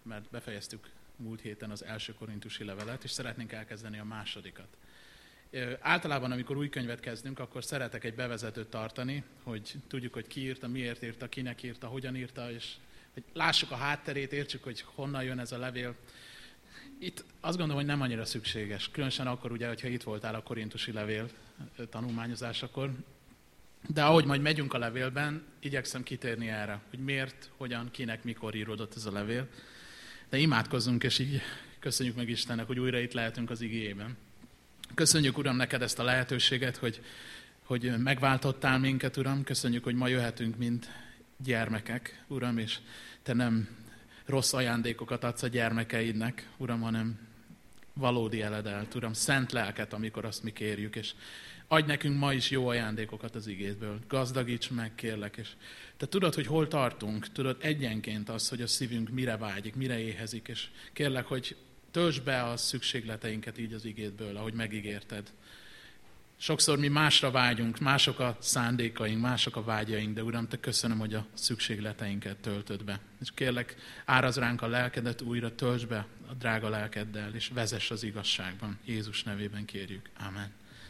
mert befejeztük múlt héten az első korintusi levelet, és szeretnénk elkezdeni a másodikat. Általában, amikor új könyvet kezdünk, akkor szeretek egy bevezetőt tartani, hogy tudjuk, hogy ki írta, miért írta, kinek írta, hogyan írta, és hogy lássuk a hátterét, értsük, hogy honnan jön ez a levél. Itt azt gondolom, hogy nem annyira szükséges, különösen akkor ugye, hogyha itt voltál a korintusi levél tanulmányozásakor. De ahogy majd megyünk a levélben, igyekszem kitérni erre, hogy miért, hogyan, kinek, mikor íródott ez a levél. De imádkozzunk, és így köszönjük meg Istennek, hogy újra itt lehetünk az igéjében. Köszönjük, Uram, neked ezt a lehetőséget, hogy megváltottál minket, Uram. Köszönjük, hogy ma jöhetünk, mint gyermekek, Uram, és te nem rossz ajándékokat adsz a gyermekeidnek, Uram, hanem valódi eledelt, Uram, szent lelket, amikor azt mi kérjük, és adj nekünk ma is jó ajándékokat az igédből. Gazdagíts meg, kérlek, és te tudod, hogy hol tartunk, tudod egyenként azt, hogy a szívünk mire vágyik, mire éhezik, és kérlek, hogy töltsd be a szükségleteinket így az igédből, ahogy megígérted. Sokszor mi másra vágyunk, mások a szándékaink, mások a vágyaink, de Uram, te köszönöm, hogy a szükségleteinket töltöd be. És kérlek, árazd ránk a lelkedet újra, töltsd be a drága lelkeddel, és vezess az igazságban. Jézus nevében kérjük. Amen.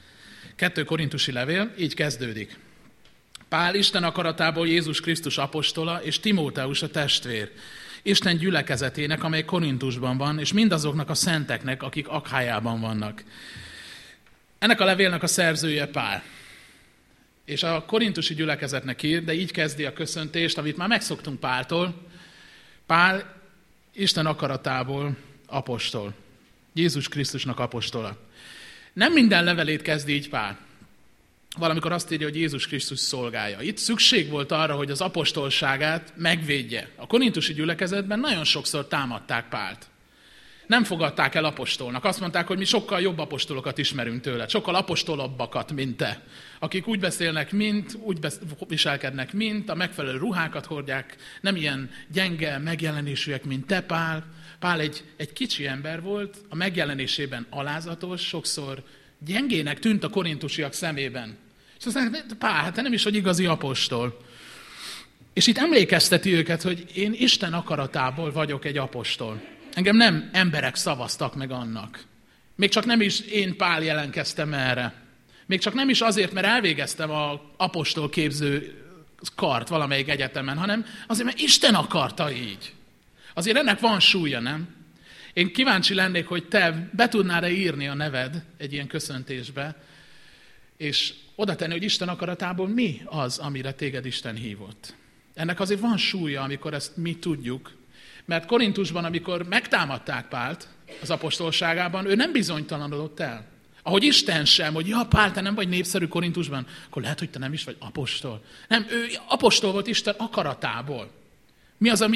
2 Korintusi levél, így kezdődik. Pál Isten akaratából Jézus Krisztus apostola, és Timóteus a testvér, Isten gyülekezetének, amely Korintusban van, és mindazoknak a szenteknek, akik Akhájában vannak. Ennek a levélnek a szerzője Pál. És a korintusi gyülekezetnek ír, de így kezdi a köszöntést, amit már megszoktunk Páltól. Pál Isten akaratából apostol. Jézus Krisztusnak apostola. Nem minden levelét kezdi így Pál. Valamikor azt írja, hogy Jézus Krisztus szolgája. Itt szükség volt arra, hogy az apostolságát megvédje. A korintusi gyülekezetben nagyon sokszor támadták Pált. Nem fogadták el apostolnak. Azt mondták, hogy mi sokkal jobb apostolokat ismerünk tőle, sokkal apostolabbakat, mint te. Akik úgy beszélnek, úgy viselkednek, a megfelelő ruhákat hordják, nem ilyen gyenge megjelenésűek, mint te, Pál. Pál egy kicsi ember volt, a megjelenésében alázatos, sokszor gyengének tűnt a korintusiak szemében. És azt mondják, Pál, hát te nem is vagy igazi apostol. És itt emlékezteti őket, hogy én Isten akaratából vagyok egy apostol. Engem nem emberek szavaztak meg annak. Még csak nem is én, Pál, jelentkeztem erre. Még csak nem is azért, mert elvégeztem az apostol képző kart valamelyik egyetemen, hanem azért, mert Isten akarta így. Azért ennek van súlya, nem? Én kíváncsi lennék, hogy te be tudnál-e írni a neved egy ilyen köszöntésbe, és oda tenni, hogy Isten akaratából mi az, amire téged Isten hívott. Ennek azért van súlya, amikor ezt mi tudjuk, mert Korintusban, amikor megtámadták Pált az apostolságában, ő nem bizonytalanodott el. Ahogy Isten sem, hogy ja, Pál, te nem vagy népszerű Korintusban, akkor lehet, hogy te nem is vagy apostol. Nem, ő apostol volt Isten akaratából. Mi az,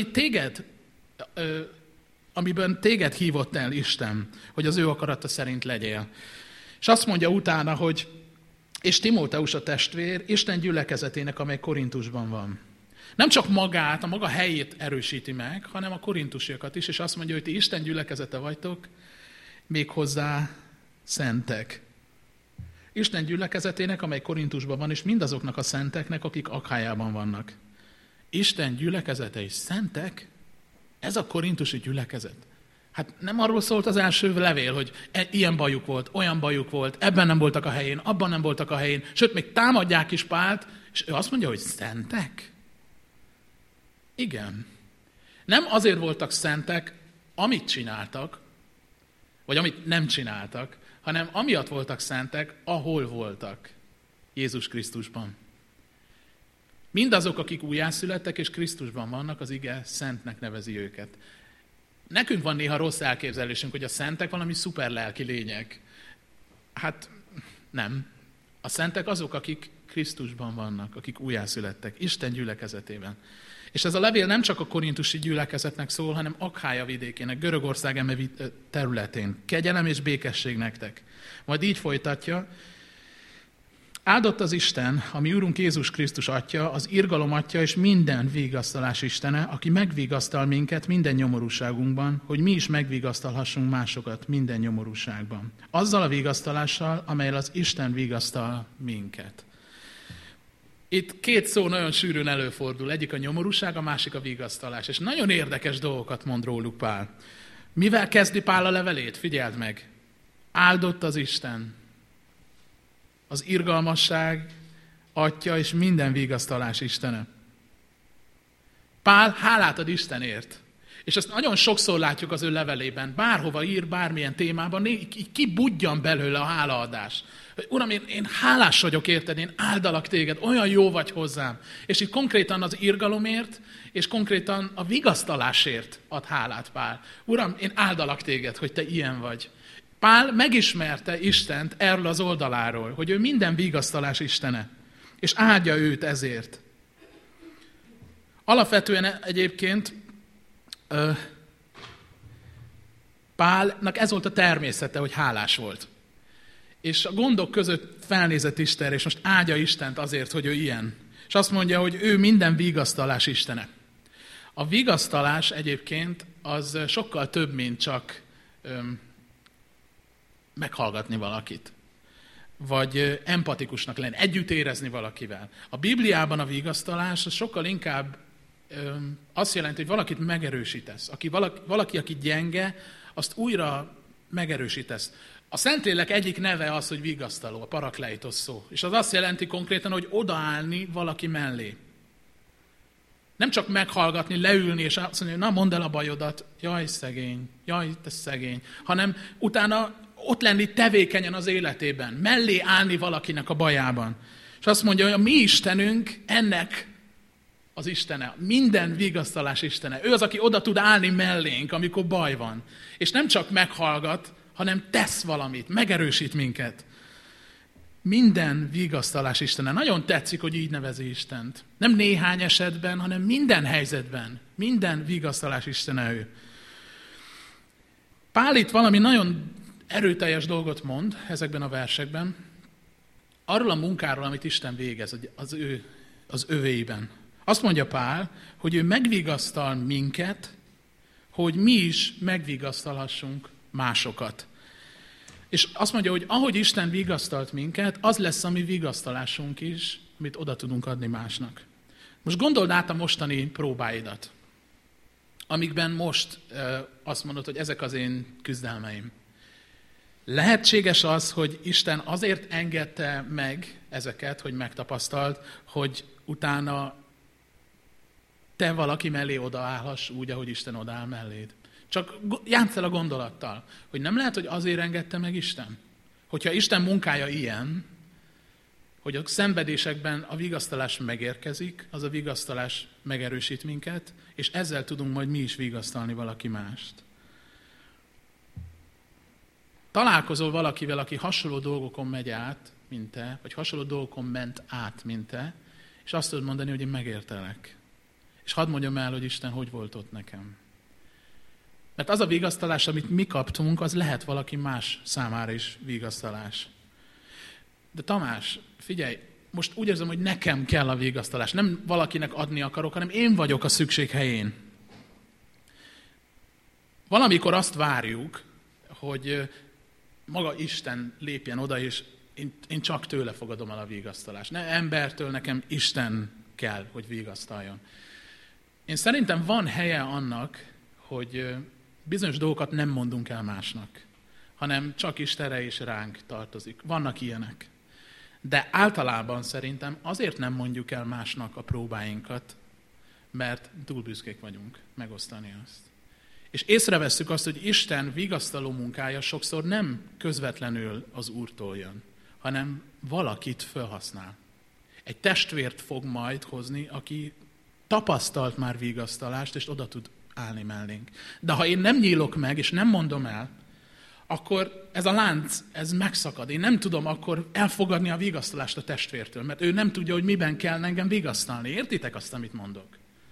amiben téged hívott el Isten, hogy az ő akarata szerint legyél. És azt mondja utána, hogy és Timóteus a testvér, Isten gyülekezetének, amely Korintusban van. Nem csak magát, a maga helyét erősíti meg, hanem a korintusiakat is, és azt mondja, hogy ti Isten gyülekezete vagytok, méghozzá szentek. Isten gyülekezetének, amely Korintusban van, és mindazoknak a szenteknek, akik Akhájában vannak. Isten gyülekezete és szentek? Ez a korintusi gyülekezet. Hát nem arról szólt az első levél, hogy ilyen bajuk volt, olyan bajuk volt, ebben nem voltak a helyén, abban nem voltak a helyén, sőt, még támadják is Pált, és ő azt mondja, hogy szentek? Igen. Nem azért voltak szentek, amit csináltak, vagy amit nem csináltak, hanem amiatt voltak szentek, ahol voltak Jézus Krisztusban. Mindazok, akik újjászülettek és Krisztusban vannak, az ige szentnek nevezi őket. Nekünk van néha rossz elképzelésünk, hogy a szentek valami szuper lelki lények. Hát nem. A szentek azok, akik Krisztusban vannak, akik újjászülettek, Isten gyülekezetében. És ez a levél nem csak a korintusi gyülekezetnek szól, hanem Akhája vidékének, Görögország eme területén. Kegyelem és békesség nektek. Majd így folytatja. Áldott az Isten, ami Úrunk Jézus Krisztus Atya, az irgalom Atya és minden vigasztalás Istene, aki megvigasztal minket minden nyomorúságunkban, hogy mi is megvigasztalhassunk másokat minden nyomorúságban. Azzal a vigasztalással, amelyel az Isten vigasztal minket. Itt két szó nagyon sűrűn előfordul, egyik a nyomorúság, a másik a vigasztalás. És nagyon érdekes dolgokat mond róluk Pál. Mivel kezdi Pál a levelét? Figyeld meg! Áldott az Isten, az irgalmasság Atya és minden vigasztalás Istene. Pál hálát ad Istenért. És ezt nagyon sokszor látjuk az ő levelében. Bárhova ír, bármilyen témában, így kibudjan belőle a hálaadás. Uram, én hálás vagyok érted, én áldalak téged, olyan jó vagy hozzám. És itt konkrétan az irgalomért, és konkrétan a vigasztalásért ad hálát Pál. Uram, én áldalak téged, hogy te ilyen vagy. Pál megismerte Istent erről az oldaláról, hogy ő minden vigasztalás Istene, és áldja őt ezért. Alapvetően egyébként Pálnak ez volt a természete, hogy hálás volt. És a gondok között felnézett Istenre, és most áldja Istent azért, hogy ő ilyen. És azt mondja, hogy ő minden vigasztalás Istene. A vigasztalás egyébként az sokkal több, mint csak meghallgatni valakit. Vagy empatikusnak lenni, együtt érezni valakivel. A Bibliában a vigasztalás az sokkal inkább azt jelenti, hogy valakit megerősítesz. Valaki, aki gyenge, azt újra megerősítesz. A Szentlélek egyik neve az, hogy vigasztaló, a parakleitos szó. És az azt jelenti konkrétan, hogy odaállni valaki mellé. Nem csak meghallgatni, leülni, és azt mondani, na mondd el a bajodat, jaj szegény, jaj te szegény, hanem utána ott lenni tevékenyen az életében, mellé állni valakinek a bajában. És azt mondja, hogy a mi Istenünk ennek az Istene, minden vigasztalás Istene. Ő az, aki oda tud állni mellénk, amikor baj van. És nem csak meghallgat, hanem tesz valamit, megerősít minket. Minden vigasztalás Istene. Nagyon tetszik, hogy így nevezi Istent. Nem néhány esetben, hanem minden helyzetben. Minden vigasztalás Istene ő. Pál itt valami nagyon erőteljes dolgot mond ezekben a versekben. Arról a munkáról, amit Isten végez az övéiben. Azt mondja Pál, hogy ő megvigasztal minket, hogy mi is megvigasztalhassunk másokat. És azt mondja, hogy ahogy Isten vigasztalt minket, az lesz a mi vigasztalásunk is, amit oda tudunk adni másnak. Most gondold át a mostani próbáidat, amikben most azt mondod, hogy ezek az én küzdelmeim. Lehetséges az, hogy Isten azért engedte meg ezeket, hogy megtapasztalt, hogy utána te valaki mellé odaállhass úgy, ahogy Isten odaáll melléd. Csak játsz el a gondolattal, hogy nem lehet, hogy azért engedte meg Isten. Hogyha Isten munkája ilyen, hogy a szenvedésekben a vigasztalás megérkezik, az a vigasztalás megerősít minket, és ezzel tudunk majd mi is vigasztalni valaki mást. Találkozol valakivel, aki hasonló dolgokon megy át, mint te, vagy hasonló dolgokon ment át, mint te, és azt tudod mondani, hogy én megértelek. És hadd mondjam el, hogy Isten hogy volt ott nekem. Mert az a vigasztalás, amit mi kaptunk, az lehet valaki más számára is vigasztalás. De Tamás, figyelj, most úgy érzem, hogy nekem kell a vigasztalás. Nem valakinek adni akarok, hanem én vagyok a szükség helyén. Valamikor azt várjuk, hogy maga Isten lépjen oda, és én csak tőle fogadom el a vigasztalást. Ne embertől, nekem Isten kell, hogy vigasztaljon. Én szerintem van helye annak, hogy bizonyos dolgokat nem mondunk el másnak, hanem csak Istenre és ránk tartozik. Vannak ilyenek. De általában szerintem azért nem mondjuk el másnak a próbáinkat, mert túl büszkék vagyunk megosztani azt. És észrevesszük azt, hogy Isten vigasztaló munkája sokszor nem közvetlenül az Úrtól jön, hanem valakit felhasznál. Egy testvért fog majd hozni, aki tapasztalt már vigasztalást, és oda tud állni mellénk. De ha én nem nyílok meg, és nem mondom el, akkor ez a lánc, ez megszakad. Én nem tudom akkor elfogadni a vigasztalást a testvértől, mert ő nem tudja, hogy miben kell engem vigasztalni. Értitek azt, amit mondok?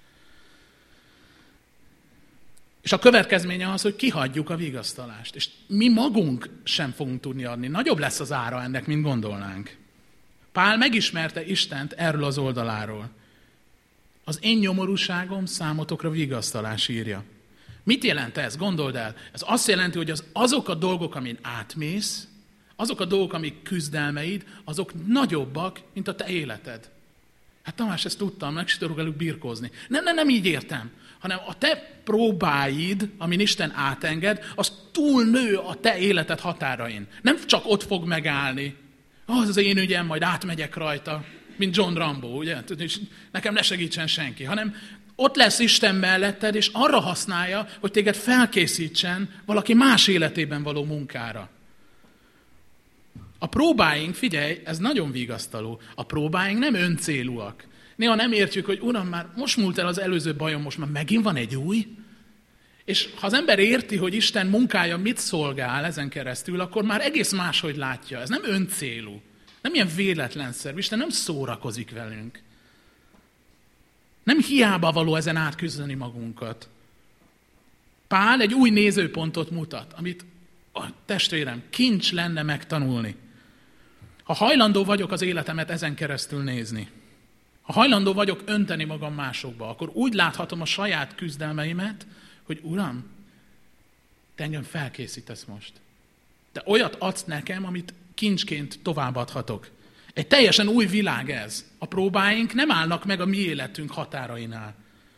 És a következménye az, hogy kihagyjuk a vigasztalást. És mi magunk sem fogunk tudni adni. Nagyobb lesz az ára ennek, mint gondolnánk. Pál megismerte Istent erről az oldaláról. Az én nyomorúságom számotokra vigasztalás írja. Mit jelent ez? Gondold el. Ez azt jelenti, hogy azok a dolgok, amin átmész, azok a dolgok, amik küzdelmeid, azok nagyobbak, mint a te életed. Hát Tamás, ezt tudtam, meg sem tudok velük birkózni. Nem így értem, hanem a te próbáid, amin Isten átenged, az túlnő a te életed határain. Nem csak ott fog megállni. Az én ügyem, majd átmegyek rajta, mint John Rambo, ugye? És nekem ne segítsen senki, hanem ott lesz Isten melletted, és arra használja, hogy téged felkészítsen valaki más életében való munkára. A próbáink, figyelj, ez nagyon vigasztaló, a próbáink nem öncélúak. Néha nem értjük, hogy Uram, már most múlt el az előző bajom, most már megint van egy új. És ha az ember érti, hogy Isten munkája mit szolgál ezen keresztül, akkor már egész máshogy látja. Ez nem öncélú, nem ilyen véletlenszerű. Isten nem szórakozik velünk. Nem hiába való ezen átküzdeni magunkat. Pál egy új nézőpontot mutat, amit a testvérem, kincs lenne megtanulni. Ha hajlandó vagyok az életemet ezen keresztül nézni, ha hajlandó vagyok önteni magam másokba, akkor úgy láthatom a saját küzdelmeimet, hogy Uram, te engem felkészítesz most. Te olyat adsz nekem, amit kincsként továbbadhatok. Egy teljesen új világ ez. A próbáink nem állnak meg a mi életünk határainál.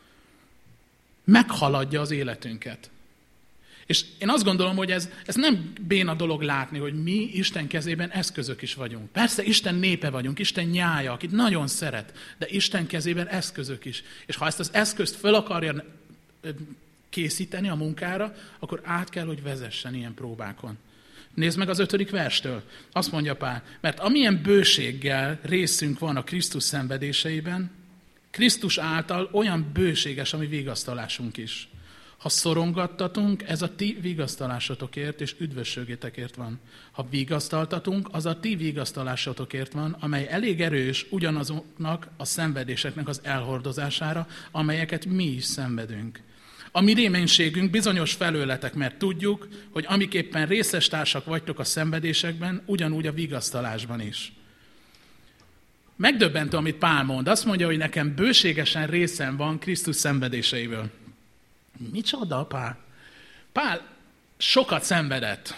Meghaladja az életünket. És én azt gondolom, hogy ez nem béna dolog látni, hogy mi Isten kezében eszközök is vagyunk. Persze Isten népe vagyunk, Isten nyája, akit nagyon szeret, de Isten kezében eszközök is. És ha ezt az eszközt fel akarja készíteni a munkára, akkor át kell, hogy vezessen ilyen próbákon. Nézd meg az 5. verstől. Azt mondja Pál, mert amilyen bőséggel részünk van a Krisztus szenvedéseiben, Krisztus által olyan bőséges a mi vigasztalásunk is. Ha szorongattatunk, ez a ti vigasztalásotokért és üdvösségétekért van. Ha vigasztaltatunk, az a ti vigasztalásotokért van, amely elég erős ugyanazoknak a szenvedéseknek az elhordozására, amelyeket mi is szenvedünk. A mi reménységünk bizonyos felőletek, mert tudjuk, hogy amiképpen részes társak vagytok a szenvedésekben, ugyanúgy a vigasztalásban is. Megdöbbentő, amit Pál mond. Azt mondja, hogy nekem bőségesen részem van Krisztus szenvedéseiből. Micsoda, Pál? Pál sokat szenvedett.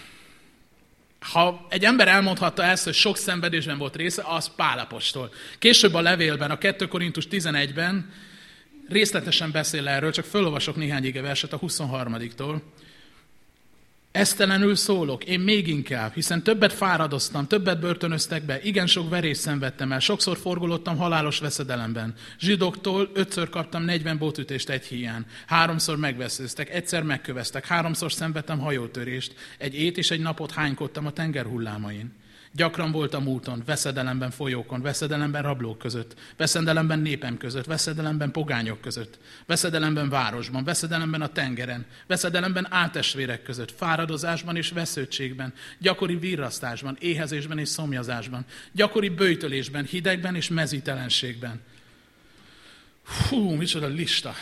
Ha egy ember elmondhatta ezt, hogy sok szenvedésben volt része, az Pál apostol. Később a levélben, a 2 Korintus 11-ben részletesen beszél erről, csak felolvasok néhány igeverset a 23-tól. Esztelenül szólok, én még inkább, hiszen többet fáradoztam, többet börtönöztek be, igen sok verést szenvedtem el, sokszor forgolódtam halálos veszedelemben. Zsidóktól 5-ször kaptam 40 botütést egy híján, 3-szor megveszőztek, egyszer megköveztek, 3-szor szenvedtem hajótörést, egy ét és egy napot hánykodtam a tenger hullámain. Gyakran voltam úton, veszedelemben folyókon, veszedelemben rablók között, veszedelemben népem között, veszedelemben pogányok között, veszedelemben városban, veszedelemben a tengeren, veszedelemben áltestvérek között, fáradozásban és vesződtségben, gyakori virrasztásban, éhezésben és szomjazásban, gyakori böjtölésben, hidegben és mezítelenségben. Hú, micsoda lista!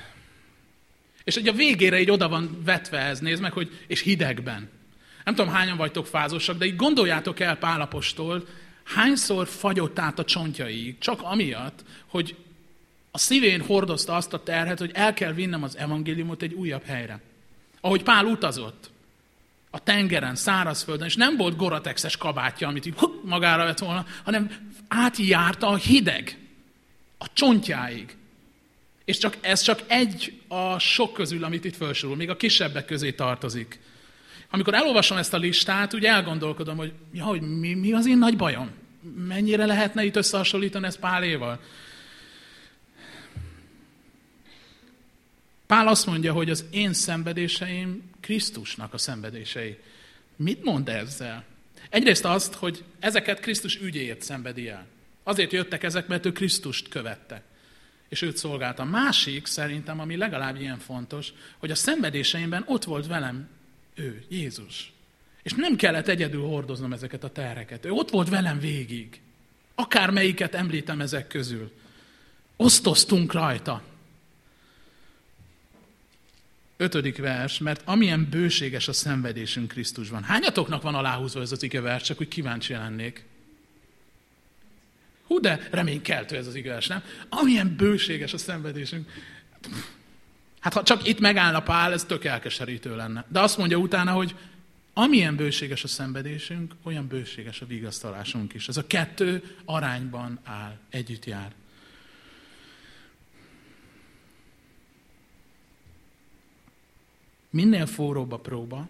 És ugye a végére így oda van vetve ez, nézd meg, hogy és hidegben. Nem tudom, hányan vagytok fázosak, de így gondoljátok el Pál apostol, hányszor fagyott át a csontjaiig, csak amiatt, hogy a szívén hordozta azt a terhet, hogy el kell vinnem az evangéliumot egy újabb helyre. Ahogy Pál utazott a tengeren, szárazföldön, és nem volt goratexes kabátja, amit így magára vett volna, hanem átjárta a hideg a csontjáig. És ez csak egy a sok közül, amit itt felsorol, még a kisebbek közé tartozik. Amikor elolvasom ezt a listát, úgy elgondolkodom, hogy mi az én nagy bajom? Mennyire lehetne itt összehasonlítani ezt Páléval? Pál azt mondja, hogy az én szenvedéseim Krisztusnak a szenvedései. Mit mond ezzel? Egyrészt azt, hogy ezeket Krisztus ügyéért szenvedi el. Azért jöttek ezek, mert ő Krisztust követte. És őt szolgálta. Másik szerintem, ami legalább ilyen fontos, hogy a szenvedéseimben ott volt velem ő, Jézus. És nem kellett egyedül hordoznom ezeket a terheket. Ő ott volt velem végig. Akármelyiket említem ezek közül. Osztoztunk rajta. 5. vers, mert amilyen bőséges a szenvedésünk Krisztusban. Hányatoknak van aláhúzva ez az igevers, csak úgy kíváncsi lennék? Hú, de reménykeltő ez az igevers, nem? Amilyen bőséges a szenvedésünk. Hát ha csak itt megállna Pál, ez tök elkeserítő lenne. De azt mondja utána, hogy amilyen bőséges a szenvedésünk, olyan bőséges a vigasztalásunk is. Ez a 2 arányban áll, együtt jár. Minél forróbb a próba,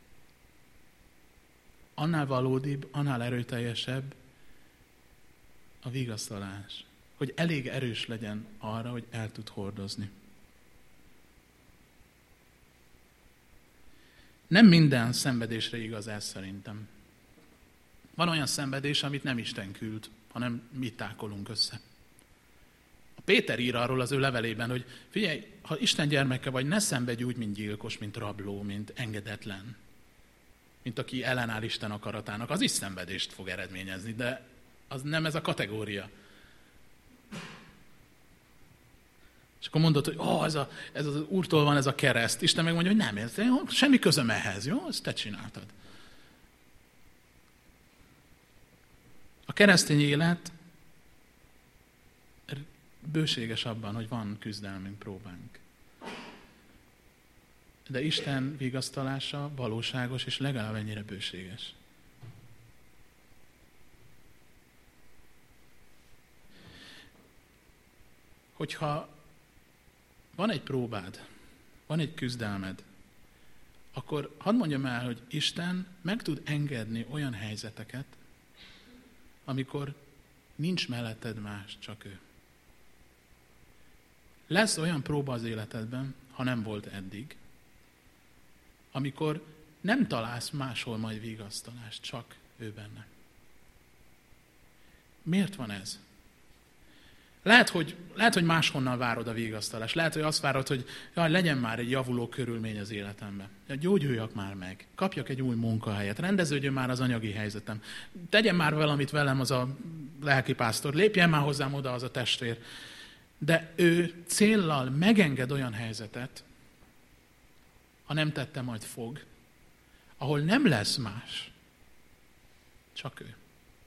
annál valódibb, annál erőteljesebb a vigasztalás. Hogy elég erős legyen arra, hogy el tud hordozni. Nem minden szenvedésre igaz ez szerintem. Van olyan szenvedés, amit nem Isten küld, hanem mi tákolunk össze. A Péter ír arról az ő levelében, hogy figyelj, ha Isten gyermeke vagy, ne szenvedj úgy, mint gyilkos, mint rabló, mint engedetlen. Mint aki ellenáll Isten akaratának. Az is szenvedést fog eredményezni, de az nem ez a kategória. És akkor mondod, hogy ez az Úrtól van ez a kereszt. Isten megmondja, hogy nem, semmi közöm ehhez, jó? Ezt te csináltad. A keresztény élet bőséges abban, hogy van küzdelmünk, próbánk. De Isten vigasztalása valóságos és legalább ennyire bőséges. Hogyha van egy próbád, van egy küzdelmed, akkor hadd mondjam el, hogy Isten meg tud engedni olyan helyzeteket, amikor nincs melletted más, csak ő. Lesz olyan próba az életedben, ha nem volt eddig, amikor nem találsz máshol majd vigasztalást, csak ő benne. Miért van ez? Lehet, hogy máshonnan várod a vigasztalást. Lehet, hogy azt várod, hogy legyen már egy javuló körülmény az életemben. Gyógyuljak már meg. Kapjak egy új munkahelyet. Rendeződjön már az anyagi helyzetem. Tegyen már valamit velem az a lelkipásztor. Lépjen már hozzám oda az a testvér. De ő céllal megenged olyan helyzetet, ha nem tette, majd fog, ahol nem lesz más. Csak ő.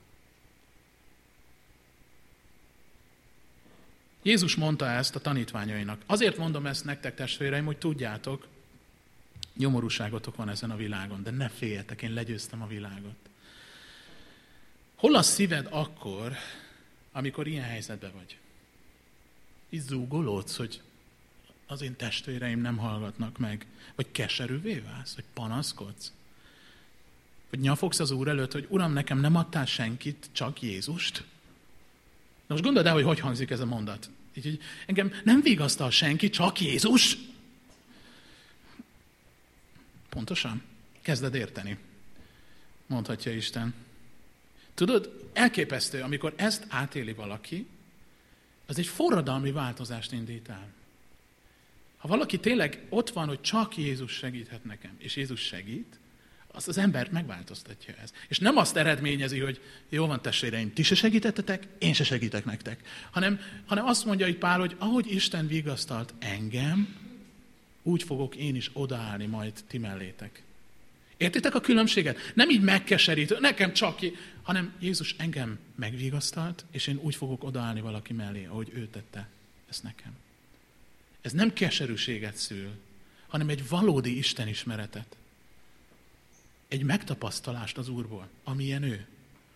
Jézus mondta ezt a tanítványainak. Azért mondom ezt nektek, testvéreim, hogy tudjátok, nyomorúságotok van ezen a világon, de ne féljetek, én legyőztem a világot. Hol a szíved akkor, amikor ilyen helyzetben vagy? Így zúgolódsz, hogy az én testvéreim nem hallgatnak meg? Vagy keserűvé válsz? Vagy panaszkodsz? Vagy nyafogsz az Úr előtt, hogy Uram, nekem nem adtál senkit, csak Jézust? De most gondold el, hogy hangzik ez a mondat. Így, engem nem vigasztal senki, csak Jézus. Pontosan. Kezded érteni. Mondhatja Isten. Tudod, elképesztő, amikor ezt átéli valaki, az egy forradalmi változást indít el. Ha valaki tényleg ott van, hogy csak Jézus segíthet nekem, és Jézus segít, azt az embert megváltoztatja ez. És nem azt eredményezi, hogy jó van, testvéreim, ti se segítettetek, én se segítek nektek. Hanem azt mondja itt Pál, hogy ahogy Isten vigasztalt engem, úgy fogok én is odaállni majd ti mellétek. Értitek a különbséget? Nem így megkeserítő, nekem csak hanem Jézus engem megvigasztalt, és én úgy fogok odaállni valaki mellé, ahogy ő tette ezt nekem. Ez nem keserűséget szül, hanem egy valódi Isten ismeretet. Egy megtapasztalást az Úrból, amilyen ő.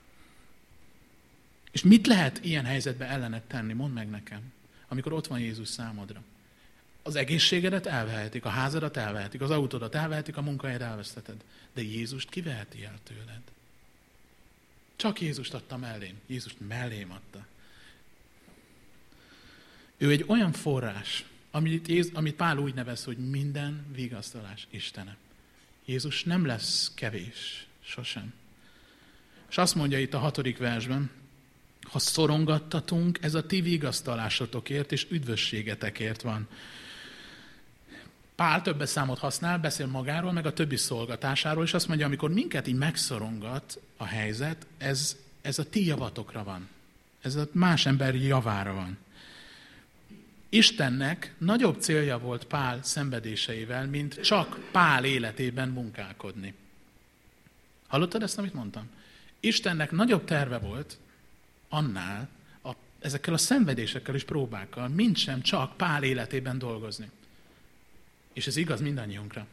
És mit lehet ilyen helyzetben ellened tenni? Mondd meg nekem, amikor ott van Jézus számodra. Az egészségedet elvehetik, a házadat elvehetik, az autódat elvehetik, a munkahelyed elveszteted. De Jézust kiveheti el tőled. Csak Jézust adta mellém. Jézust mellém adta. Ő egy olyan forrás, amit Pál úgy nevez, hogy minden vigasztalás Istene. Jézus nem lesz kevés, sosem. És azt mondja itt a 6. versben, ha szorongattatunk, ez a ti vigasztalásotokért és üdvösségetekért van. Pál többes számot használ, beszél magáról, meg a többi szolgatásáról, és azt mondja, amikor minket így megszorongat a helyzet, ez a ti javatokra van. Ez a más ember javára van. Istennek nagyobb célja volt Pál szenvedéseivel, mint csak Pál életében munkálkodni. Hallottad ezt, amit mondtam? Istennek nagyobb terve volt annál, ezekkel a szenvedésekkel és próbákkal, mint sem csak Pál életében dolgozni. És ez igaz mindannyiunkra.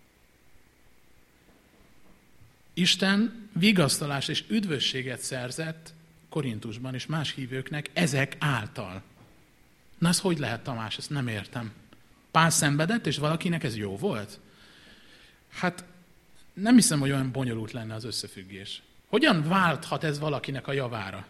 Isten vigasztalást és üdvösséget szerzett Korintusban és más hívőknek ezek által. Na ez hogy lehet, Tamás? Ezt nem értem. Pál szenvedett, és valakinek ez jó volt? Hát nem hiszem, hogy olyan bonyolult lenne az összefüggés. Hogyan válthat ez valakinek a javára?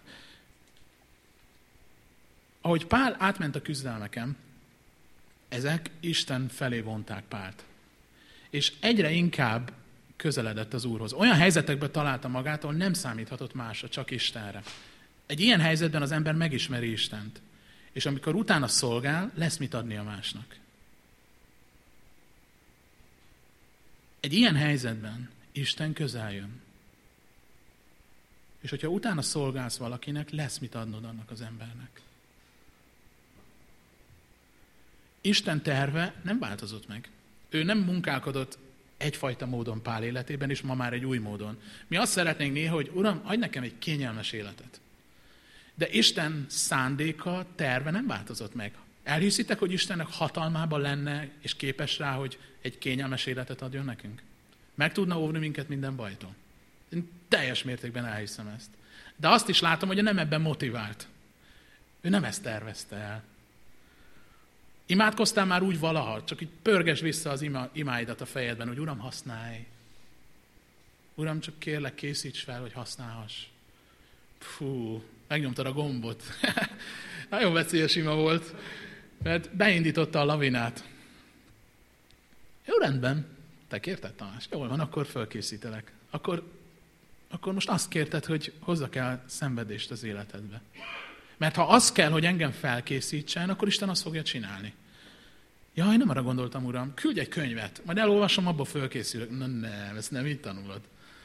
Ahogy Pál átment a küzdelmeken, ezek Isten felé vonták Pált. És egyre inkább közeledett az Úrhoz. Olyan helyzetekben találta magát, ahol nem számíthatott másra, csak Istenre. Egy ilyen helyzetben az ember megismeri Istent. És amikor utána szolgál, lesz mit adni a másnak. Egy ilyen helyzetben Isten közel jön. És hogyha utána szolgálsz valakinek, lesz mit adnod annak az embernek. Isten terve nem változott meg. Ő nem munkálkodott egyfajta módon Pál életében, és ma már egy új módon. Mi azt szeretnénk néha, hogy Uram, adj nekem egy kényelmes életet. De Isten szándéka, terve nem változott meg. Elhiszitek, hogy Istennek hatalmában lenne, és képes rá, hogy egy kényelmes életet adjon nekünk? Meg tudna óvni minket minden bajtól. Én teljes mértékben elhiszem ezt. De azt is látom, hogy nem ebben motivált. Ő nem ezt tervezte el. Imádkoztál már úgy valaha, csak így pörges vissza az imáidat a fejedben, hogy Uram, használj. Uram, csak kérlek, készíts fel, hogy használhass. Fú, megnyomtad a gombot. Nagyon veszélyes ima volt, mert beindította a lavinát. Jó, rendben. Te kérted, Tamás? Jól van, akkor fölkészítelek. Akkor most azt kérted, hogy hozzak el szenvedést az életedbe. Mert ha az kell, hogy engem felkészítsen, akkor Isten azt fogja csinálni. Jaj, nem arra gondoltam, Uram, küldj egy könyvet, majd elolvasom, abból fölkészülök. Na nem, ezt nem így tanulod.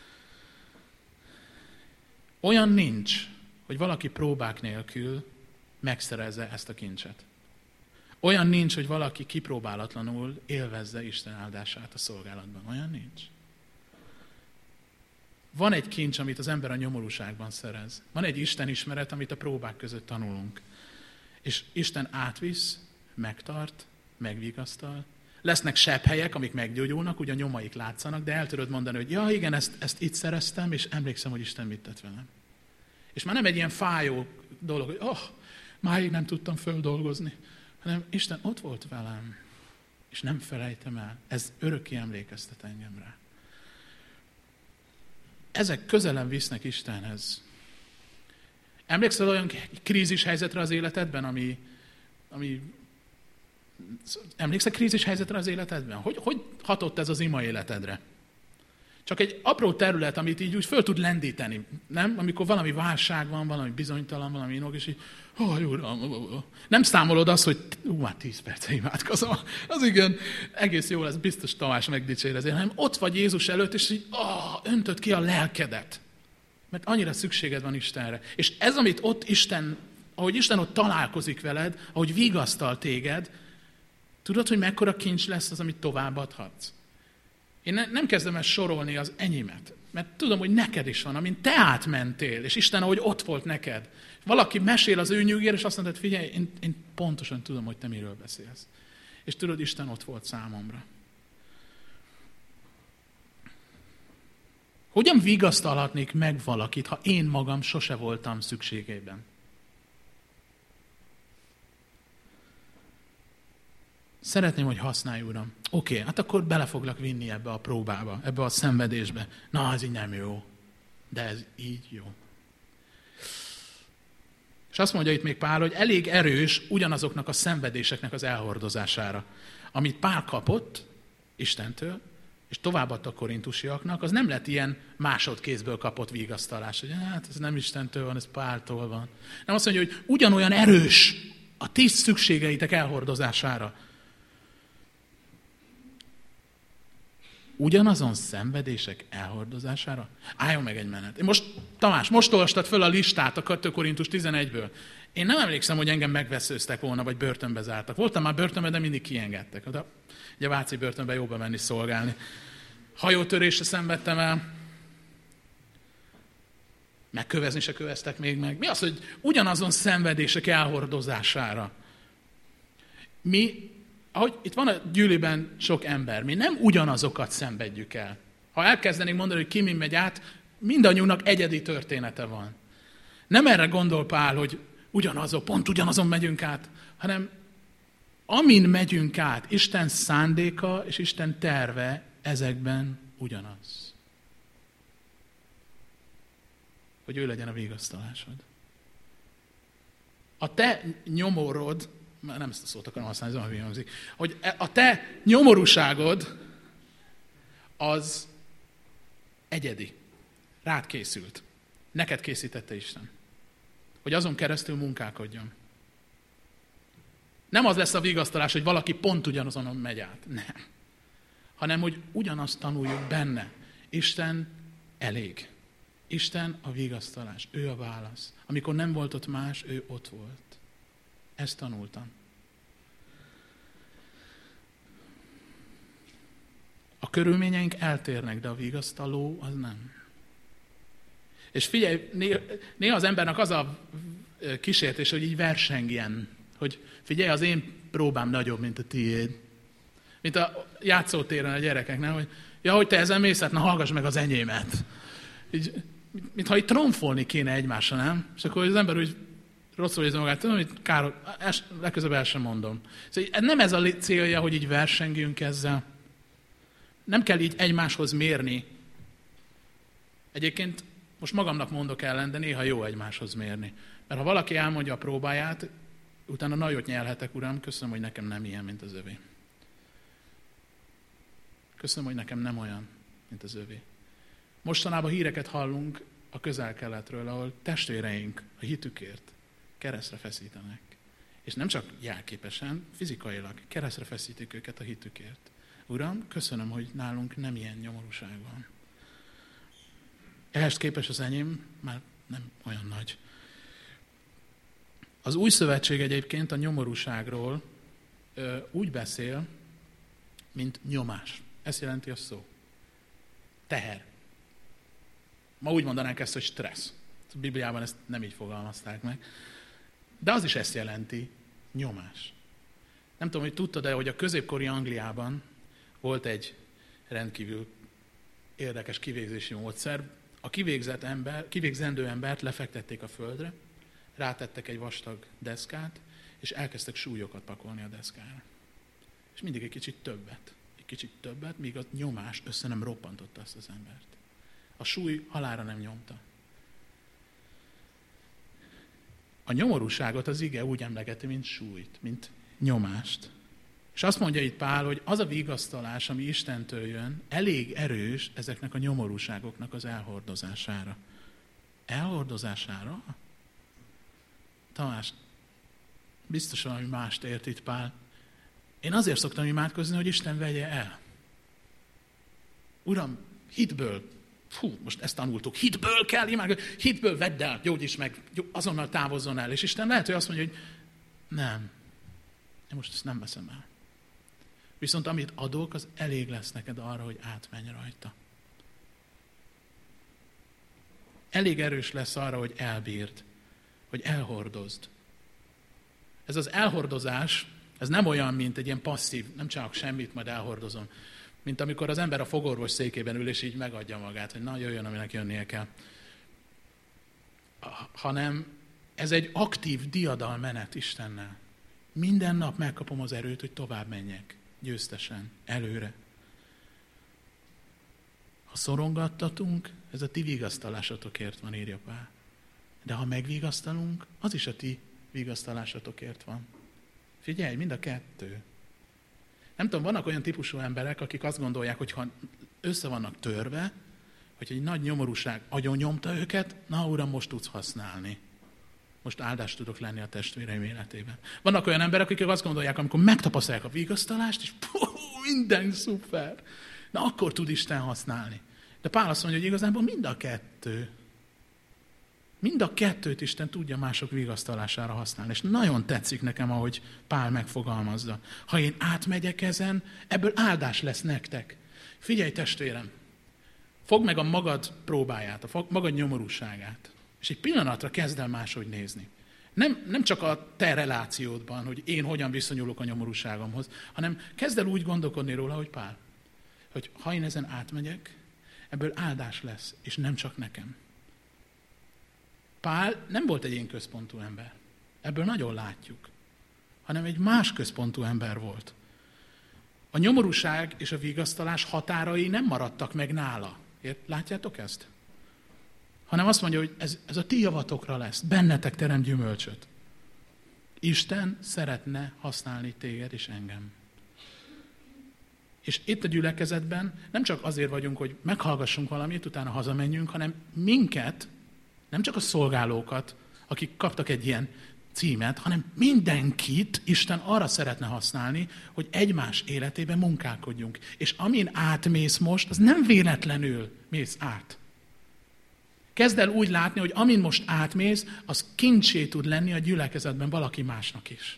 Olyan nincs, hogy valaki próbák nélkül megszerezze ezt a kincset. Olyan nincs, hogy valaki kipróbálatlanul élvezze Isten áldását a szolgálatban. Olyan nincs. Van egy kincs, amit az ember a nyomorúságban szerez. Van egy Isten ismeret, amit a próbák között tanulunk. És Isten átvisz, megtart, megvigasztal. Lesznek sebhelyek, amik meggyógyulnak, ugye a nyomaik látszanak, de el tudod mondani, hogy ja, igen, ezt itt szereztem, és emlékszem, hogy Isten mit tett velem. És már nem egy ilyen fájó dolog, hogy máig nem tudtam földolgozni, hanem Isten ott volt velem, és nem felejtem el. Ez örökké emlékeztet engem rá. Ezek közelebb visznek Istenhez. Emlékszel olyan krízis helyzetre az életedben, ami emlékszel krízis helyzetre az életedben? Hogy hatott ez az ima életedre? Csak egy apró terület, amit így úgy föl tud lendíteni, nem? Amikor valami válság van, valami bizonytalan, valami inog, és így, Uram, nem számolod azt, hogy már 10 perce imádkozom. Az igen, egész jó lesz, biztos Tamás megdicsérezi, hanem ott vagy Jézus előtt, és így, öntöd ki a lelkedet. Mert annyira szükséged van Istenre. És ez, amit ott Isten, ahogy Isten ott találkozik veled, ahogy vigasztal téged, tudod, hogy mekkora kincs lesz az, amit továbbadhatsz? Én nem kezdem el sorolni az enyémet, mert tudom, hogy neked is van, amin te átmentél, és Isten, ahogy ott volt neked. Valaki mesél az ő nyűgér, és azt mondta, hogy figyelj, én pontosan tudom, hogy te miről beszélsz. És tudod, Isten ott volt számomra. Hogyan vigasztalhatnék meg valakit, ha én magam sose voltam szükségében? Szeretném, hogy használj, Uram. Oké, hát akkor bele foglak vinni ebbe a próbába, ebbe a szenvedésbe. Na, ez így nem jó. De ez így jó. És azt mondja itt még Pál, hogy elég erős ugyanazoknak a szenvedéseknek az elhordozására. Amit Pál kapott Istentől, és továbbadta a korintusiaknak, az nem lett ilyen másodkézből kapott vigasztalás, hogy hát ez nem Istentől van, ez Páltól van. Nem azt mondja, hogy ugyanolyan erős a ti szükségeitek elhordozására. Ugyanazon szenvedések elhordozására? Álljon meg egy menet. Tamás, most olvastad föl a listát a 2 Korintus 11-ből. Én nem emlékszem, hogy engem megveszőztek volna, vagy börtönbe zártak. Voltam már börtönben, de mindig kiengedtek. De ugye Váci börtönbe jóba menni szolgálni. Hajótörésre szenvedtem el. Megkövezni se köveztek még meg. Mi az, hogy ugyanazon szenvedések elhordozására? Mi, ahogy itt van a gyűlében sok ember, mi nem ugyanazokat szenvedjük el. Ha elkezdenénk mondani, hogy ki min megy át, mindannyiunknak egyedi története van. Nem erre gondol Pál, hogy pont ugyanazon megyünk át, hanem amin megyünk át, Isten szándéka és Isten terve ezekben ugyanaz. Hogy ő legyen a vigasztalásod. A te nyomorod, már nem ezt a szót akarom használni, ez olyan hangzik, hogy a te nyomorúságod az egyedi. Rád készült. Neked készítette Isten. Hogy azon keresztül munkálkodjon. Nem az lesz a vigasztalás, hogy valaki pont ugyanazonon megy át. Nem. Hanem, hogy ugyanazt tanuljuk benne. Isten elég. Isten a vigasztalás. Ő a válasz. Amikor nem volt ott más, ő ott volt. Ezt tanultam. A körülményeink eltérnek, de a vigasztaló az nem. És figyelj, néha az embernek az a kísértés, hogy így versengjen. Hogy figyelj, az én próbám nagyobb, mint a tiéd. Mint a játszótéren a gyerekek, nem? Hogy, ja, hogy te ezen mész, hát na hallgass meg az enyémet. Így, mintha itt tromfolni kéne egymásra, nem? És akkor az ember úgy rosszul érzi magát, tudom, hogy kár, legközelebb el sem mondom. Szóval nem ez a célja, hogy így versengjünk ezzel. Nem kell így egymáshoz mérni. Egyébként most magamnak mondok ellen, de néha jó egymáshoz mérni. Mert ha valaki elmondja a próbáját, utána nagyot nyelhetek, Uram, köszönöm, hogy nekem nem ilyen, mint az övé. Köszönöm, hogy nekem nem olyan, mint az övé. Mostanában híreket hallunk a Közel-Keletről, ahol testvéreink a hitükért keresztre feszítenek. És nem csak jelképesen, fizikailag keresztre feszítik őket a hitükért. Uram, köszönöm, hogy nálunk nem ilyen nyomorúság van. Ehhez képest az enyém már nem olyan nagy. Az Új Szövetség egyébként a nyomorúságról úgy beszél, mint nyomás. Ezt jelenti a szó. Teher. Ma úgy mondanánk ezt, hogy stressz. A Bibliában ezt nem így fogalmazták meg. De az is ezt jelenti, nyomás. Nem tudom, hogy tudtad-e, hogy a középkori Angliában volt egy rendkívül érdekes kivégzési módszer. A kivégzendő embert lefektették a földre, rátettek egy vastag deszkát, és elkezdtek súlyokat pakolni a deszkára. És mindig egy kicsit többet, míg a nyomás össze nem roppantotta azt az embert. A súly halálra nem nyomta. A nyomorúságot az ige úgy emlegeti, mint súlyt, mint nyomást. És azt mondja itt Pál, hogy az a vigasztalás, ami Istentől jön, elég erős ezeknek a nyomorúságoknak az elhordozására. Elhordozására? Tamás, biztos valami mást ért itt Pál. Én azért szoktam imádkozni, hogy Isten vegye el. Uram, hitből, most ezt tanultuk, hitből kell imádkozni, hitből vedd el, gyógyíts meg, azonnal távozzon el. És Isten lehet, hogy azt mondja, hogy nem, én most ezt nem veszem el. Viszont amit adok, az elég lesz neked arra, hogy átmenj rajta. Elég erős lesz arra, hogy elbírd, hogy elhordozd. Ez az elhordozás, ez nem olyan, mint egy ilyen passzív, nem csinálok semmit, majd elhordozom. Mint amikor az ember a fogorvos székében ül, és így megadja magát, hogy na, jöjjön, aminek jönnie kell. Hanem ez egy aktív diadalmenet Istennel. Minden nap megkapom az erőt, hogy tovább menjek, győztesen, előre. Ha szorongattatunk, ez a ti vigasztalásatokért van, írja Pál. De ha megvigasztalunk, az is a ti vigasztalásatokért van. Figyelj, mind a kettő. Nem tudom, vannak olyan típusú emberek, akik azt gondolják, hogy ha össze vannak törve, hogy egy nagy nyomorúság agyon nyomta őket, na Uram, most tudsz használni. Most áldást tudok lenni a testvéreim életében. Vannak olyan emberek, akik azt gondolják, amikor megtapasztalják a vigasztalást, és minden szuper. Na akkor tud Isten használni. De Pál azt mondja, hogy igazából mind a kettő. Mind a kettőt Isten tudja mások vigasztalására használni. És nagyon tetszik nekem, ahogy Pál megfogalmazza. Ha én átmegyek ezen, ebből áldás lesz nektek. Figyelj, testvérem, fogd meg a magad próbáját, a magad nyomorúságát, és egy pillanatra kezd el máshogy nézni. Nem csak a te relációdban, hogy én hogyan viszonyulok a nyomorúságomhoz, hanem kezd el úgy gondolkodni róla, hogy Pál, hogy ha én ezen átmegyek, ebből áldás lesz, és nem csak nekem. Pál nem volt egy én központú ember. Ebből nagyon látjuk. Hanem egy más központú ember volt. A nyomorúság és a vigasztalás határai nem maradtak meg nála. Látjátok ezt? Hanem azt mondja, hogy ez a ti javatokra lesz, bennetek terem gyümölcsöt. Isten szeretne használni téged és engem. És itt a gyülekezetben nem csak azért vagyunk, hogy meghallgassunk valamit, utána hazamenjünk, hanem minket, nem csak a szolgálókat, akik kaptak egy ilyen címet, hanem mindenkit Isten arra szeretne használni, hogy egymás életében munkálkodjunk. És amin átmész most, az nem véletlenül mész át. Kezd el úgy látni, hogy amin most átmész, az kincsé tud lenni a gyülekezetben valaki másnak is.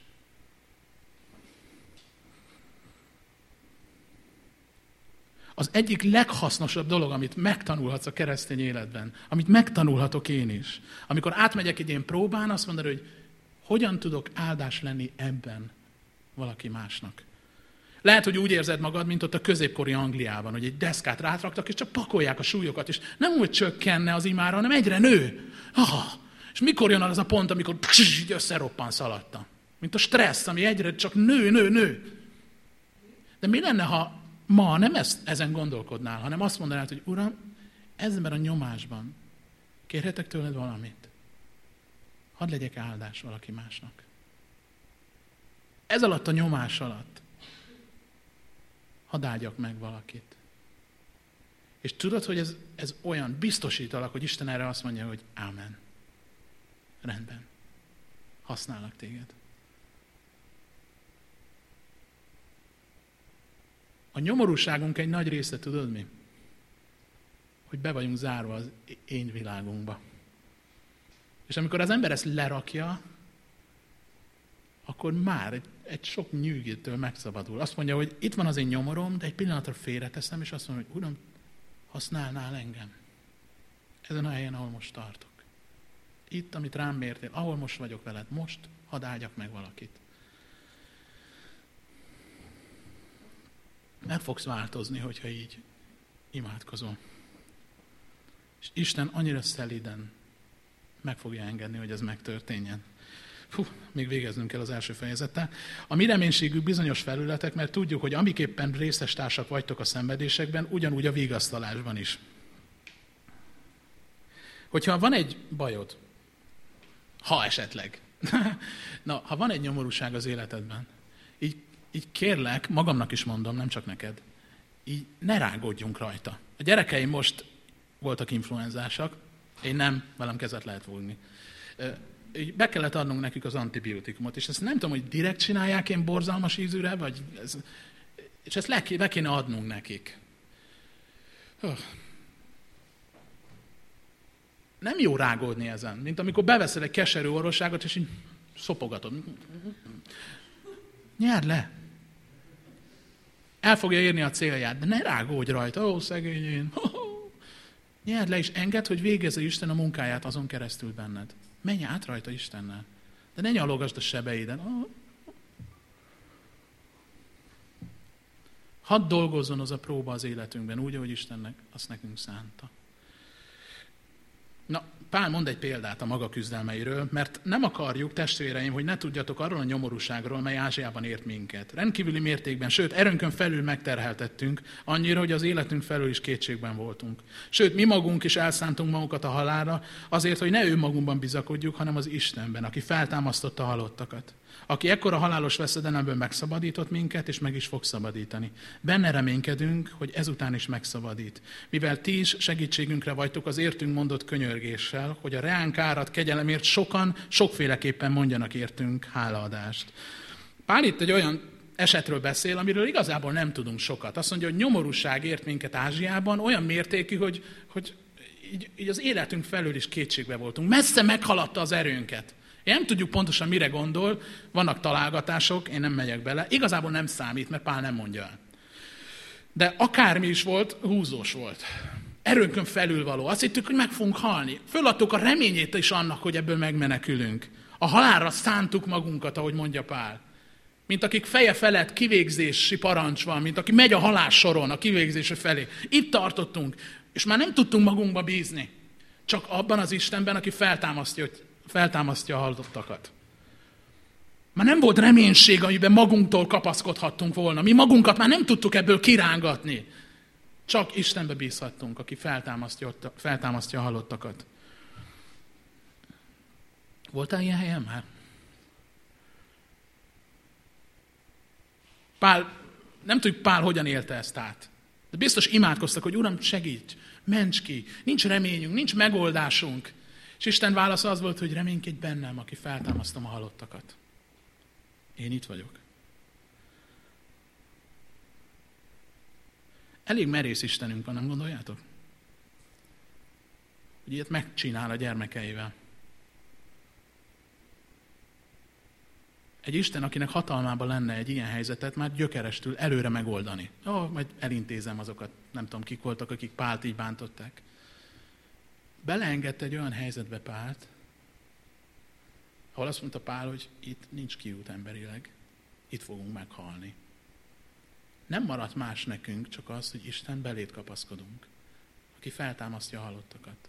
Az egyik leghasznosabb dolog, amit megtanulhatsz a keresztény életben, amit megtanulhatok én is, amikor átmegyek egy ilyen próbán, azt mondod, hogy hogyan tudok áldás lenni ebben valaki másnak. Lehet, hogy úgy érzed magad, mint ott a középkori Angliában, hogy egy deszkát rátraktak, és csak pakolják a súlyokat, és nem úgy csökkenne az imára, hanem egyre nő. És mikor jön az a pont, amikor így összeroppansz alatta? Mint a stressz, ami egyre csak nő. De mi lenne, ha ma nem ezen gondolkodnál, hanem azt mondanád, hogy Uram, ezben a nyomásban kérhetek tőled valamit. Hadd legyek áldás valaki másnak. Ez alatt a nyomás alatt hadd áldjak meg valakit. És tudod, hogy ez olyan, biztosítalak, hogy Isten erre azt mondja, hogy ámen. Rendben. Használok téged. A nyomorúságunk egy nagy része, tudod mi? Hogy be vagyunk zárva az én világunkba. És amikor az ember ezt lerakja, akkor már egy sok nyűgétől megszabadul. Azt mondja, hogy itt van az én nyomorom, de egy pillanatra félreteszem, és azt mondja, hogy Uram, használnál engem. Ezen a helyen, ahol most tartok. Itt, amit rám mértél, ahol most vagyok veled, most hadd áldjak meg valakit. Meg fogsz változni, hogyha így imádkozol. És Isten annyira szelíden meg fogja engedni, hogy ez megtörténjen. Még végeznünk kell az első fejezettel. A mi reménységük bizonyos felületek, mert tudjuk, hogy amiképpen részes társak vagytok a szenvedésekben, ugyanúgy a vigasztalásban is. Hogyha van egy bajod, ha esetleg, ha van egy nyomorúság az életedben, így kérlek, magamnak is mondom, nem csak neked, így ne rágódjunk rajta. A gyerekeim most voltak influenzásak, én nem, velem kezet lehet fogni. Be kellett adnunk nekik az antibiotikumot, és ezt nem tudom, hogy direkt csinálják én borzalmas ízűre, és ezt le kéne adnunk nekik. Nem jó rágódni ezen, mint amikor beveszel egy keserű orvosságot, és így szopogatod. Nyerd le! El fogja érni a célját, de ne rágódj rajta, ó, szegény én. Nyerd le, és engedd, hogy végezze Isten a munkáját azon keresztül benned. Menj át rajta Istennel. De ne nyalogasd a sebeiden. Hadd dolgozzon az a próba az életünkben, úgy, ahogy Istennek azt nekünk szánta. Na, Pál mond egy példát a maga küzdelmeiről, mert nem akarjuk, testvéreim, hogy ne tudjatok arról a nyomorúságról, mely Ázsiában ért minket. Rendkívüli mértékben, sőt, erőnkön felül megterheltettünk, annyira, hogy az életünk felül is kétségben voltunk. Sőt, mi magunk is elszántunk magunkat a halálra, azért, hogy ne önmagunkban bizakodjuk, hanem az Istenben, aki feltámasztotta a halottakat. Aki ekkora halálos veszedelemből megszabadított minket, és meg is fog szabadítani. Benne reménykedünk, hogy ezután is megszabadít. Mivel ti is segítségünkre vagytok az értünk mondott könyörgéssel, hogy a reánk árat kegyelemért sokan, sokféleképpen mondjanak értünk hálaadást. Pál itt egy olyan esetről beszél, amiről igazából nem tudunk sokat. Azt mondja, hogy nyomorúság ért minket Ázsiában olyan mértékű, hogy így az életünk felül is kétségbe voltunk. Messze meghaladta az erőnket. Nem tudjuk pontosan, mire gondol, vannak találgatások, én nem megyek bele. Igazából nem számít, mert Pál nem mondja el. De akármi is volt, húzós volt. Erőnkön felülvaló. Azt hittük, hogy meg fogunk halni. Föladtuk a reményét is annak, hogy ebből megmenekülünk. A halálra szántuk magunkat, ahogy mondja Pál. Mint akik feje felett kivégzési parancs van, mint aki megy a halál soron a kivégzése felé. Itt tartottunk, és már nem tudtunk magunkba bízni. Csak abban az Istenben, aki feltámasztja a halottakat. Már nem volt reménység, amiben magunktól kapaszkodhattunk volna. Mi magunkat már nem tudtuk ebből kirángatni. Csak Istenbe bízhattunk, aki feltámasztja a halottakat. Voltál ilyen helyen már? Nem tudjuk Pál hogyan élte ezt át. De biztos imádkoztak, hogy Uram, segíts, ments ki, nincs reményünk, nincs megoldásunk. És Isten válasza az volt, hogy reménykedj bennem, aki feltámasztom a halottakat. Én itt vagyok. Elég merész Istenünk van, nem gondoljátok? Hogy ilyet megcsinál a gyermekeivel. Egy Isten, akinek hatalmában lenne egy ilyen helyzetet, már gyökerestül előre megoldani. Majd elintézem azokat, nem tudom kik voltak, akik Pált így bántották. Beleengedte egy olyan helyzetbe Pált, ahol azt mondta Pál, hogy itt nincs kiút emberileg, itt fogunk meghalni. Nem maradt más nekünk, csak az, hogy Isten belét kapaszkodunk, aki feltámasztja a halottakat.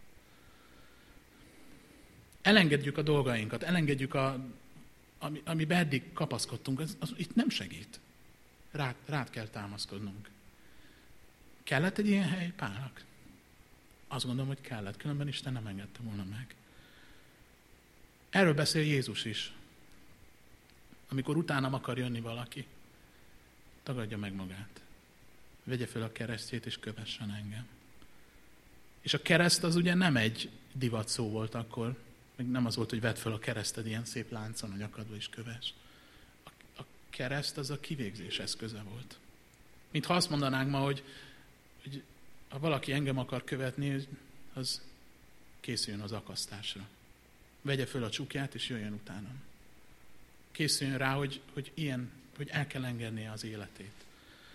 Elengedjük a dolgainkat, elengedjük amiben eddig kapaszkodtunk, az itt nem segít. Rád kell támaszkodnunk. Kellett egy ilyen hely Pálnak? Azt gondolom, hogy kellett, különben Isten nem engedte volna meg. Erről beszél Jézus is. Amikor utánam akar jönni valaki, tagadja meg magát. Vegye fel a keresztjét, és kövessen engem. És a kereszt az ugye nem egy divat szó volt akkor, meg nem az volt, hogy vedd fel a kereszted ilyen szép láncon a nyakadba is kövess. A kereszt az a kivégzés eszköze volt. Mintha azt mondanánk ma, hogy ha valaki engem akar követni, az készüljön az akasztásra. Vegye föl a csukját, és jöjjön utánam. Készüljön rá, hogy el kell engednie az életét.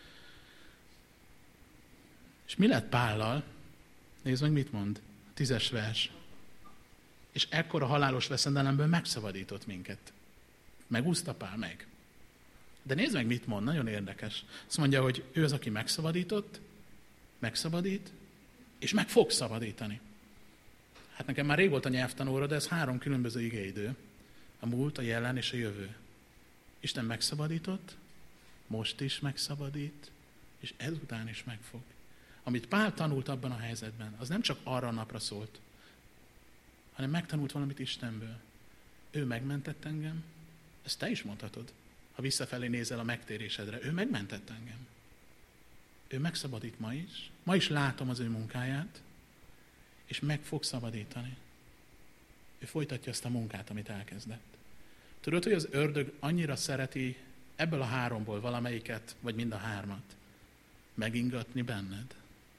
És mi lett Pállal? Nézd meg, mit mond. 10. vers. És ekkor a halálos veszedelemből megszabadított minket. Megúszta Pál meg. De nézd meg, mit mond, nagyon érdekes. Azt mondja, hogy ő az, aki megszabadít, és meg fog szabadítani. Hát nekem már rég volt a nyelvtanóra, de ez 3 különböző igeidő. A múlt, a jelen és a jövő. Isten megszabadított, most is megszabadít, és ezután is megfog. Amit Pál tanult abban a helyzetben, az nem csak arra a napra szólt, hanem megtanult valamit Istenből. Ő megmentett engem, ezt te is mondhatod, ha visszafelé nézel a megtérésedre. Ő megmentett engem. Ő megszabadít ma is. Ma is látom az ő munkáját, és meg fog szabadítani. Ő folytatja azt a munkát, amit elkezdett. Tudod, hogy az ördög annyira szereti ebből a 3-ból valamelyiket, vagy mind a 3-at megingatni benned?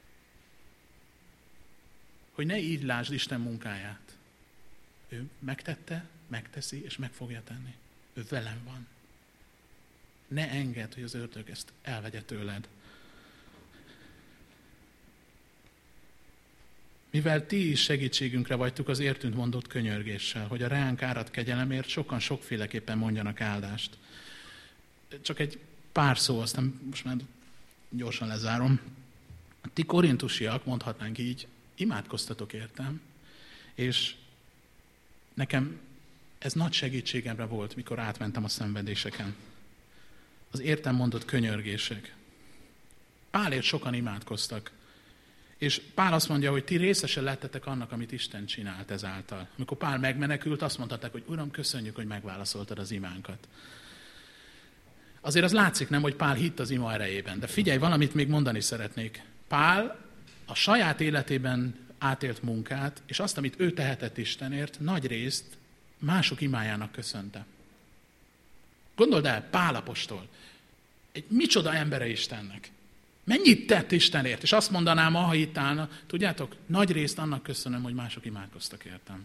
Hogy ne így lásd Isten munkáját. Ő megtette, megteszi, és meg fogja tenni. Ő velem van. Ne engedd, hogy az ördög ezt elvegye tőled. Mivel ti is segítségünkre vagytok az értünk mondott könyörgéssel, hogy a reánk áradt kegyelemért sokan sokféleképpen mondjanak áldást. Csak egy pár szó, aztán most már gyorsan lezárom. A ti korintusiak, mondhatnánk így, imádkoztatok értem, és nekem ez nagy segítségemre volt, mikor átmentem a szenvedéseken. Az értem mondott könyörgések. Pálért sokan imádkoztak. És Pál azt mondja, hogy ti részesen lettetek annak, amit Isten csinált ezáltal. Amikor Pál megmenekült, azt mondták, hogy Uram, köszönjük, hogy megválaszoltad az imánkat. Azért az látszik nem, hogy Pál hitt az ima erejében. De figyelj, valamit még mondani szeretnék. Pál a saját életében átélt munkát, és azt, amit ő tehetett Istenért, nagy részt mások imájának köszönte. Gondold el, Pál apostol, egy micsoda embere Istennek. Mennyit tett Istenért? És azt mondanám, ha itt állna, tudjátok, nagy részt annak köszönöm, hogy mások imádkoztak értem.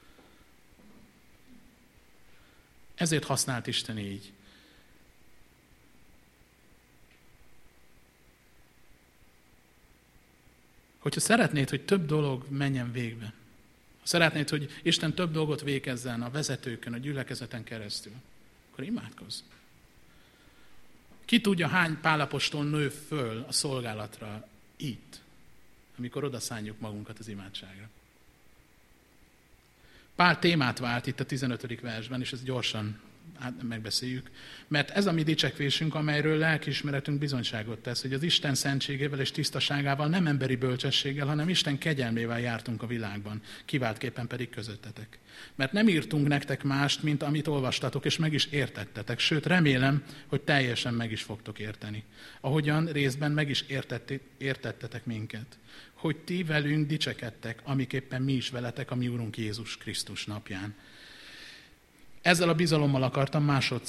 Ezért használt Isten így. Hogyha szeretnéd, hogy több dolog menjen végbe, ha szeretnéd, hogy Isten több dolgot végezzen a vezetőkön, a gyülekezeten keresztül, akkor imádkozz. Ki tudja, hány Pál apostol nő föl a szolgálatra itt, amikor odaszánjuk magunkat az imádságra. Pál témát vált itt a 15. versben, és ezt gyorsan megbeszéljük. Mert ez a mi dicsekvésünk, amelyről lelkiismeretünk bizonyságot tesz, hogy az Isten szentségével és tisztaságával, nem emberi bölcsességgel, hanem Isten kegyelmével jártunk a világban, kiváltképpen pedig közöttetek. Mert nem írtunk nektek mást, mint amit olvastatok, és meg is értettetek. Sőt, remélem, hogy teljesen meg is fogtok érteni. Ahogyan részben meg is értettetek minket. Hogy ti velünk dicsekedtek, amiképpen mi is veletek a mi Urunk Jézus Krisztus napján. Ezzel a bizalommal akartam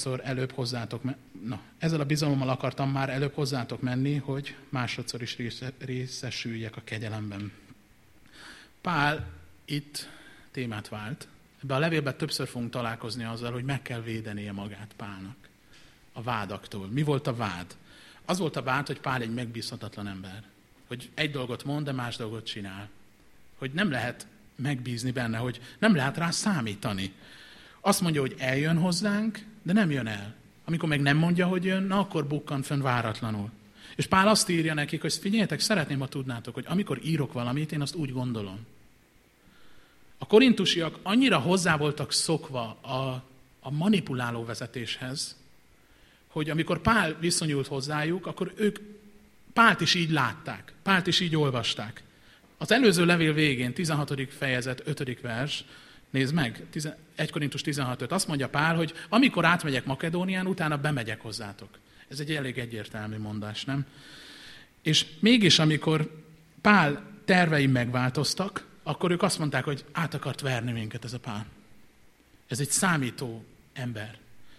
már előbb hozzátok menni, hogy másodszor is részesüljek a kegyelemben. Pál itt témát vált. Ebben a levélben többször fogunk találkozni azzal, hogy meg kell védenie magát Pálnak a vádaktól. Mi volt a vád? Az volt a vád, hogy Pál egy megbízhatatlan ember. Hogy egy dolgot mond, de más dolgot csinál. Hogy nem lehet megbízni benne, hogy nem lehet rá számítani. Azt mondja, hogy eljön hozzánk, de nem jön el. Amikor meg nem mondja, hogy jön, na akkor bukkan fönn váratlanul. És Pál azt írja nekik, hogy figyeljetek, szeretném, ha tudnátok, hogy amikor írok valamit, én azt úgy gondolom. A korintusiak annyira hozzá voltak szokva a manipuláló vezetéshez, hogy amikor Pál viszonyult hozzájuk, akkor ők Pált is így látták, Pált is így olvasták. Az előző levél végén, 16. fejezet, 5. vers, nézd meg, 1 Korintus 16:5, azt mondja Pál, hogy amikor átmegyek Makedónián, utána bemegyek hozzátok. Ez egy elég egyértelmű mondás, nem? És mégis, amikor Pál tervei megváltoztak, akkor ők azt mondták, hogy át akart verni minket ez a Pál. Ez egy számító ember.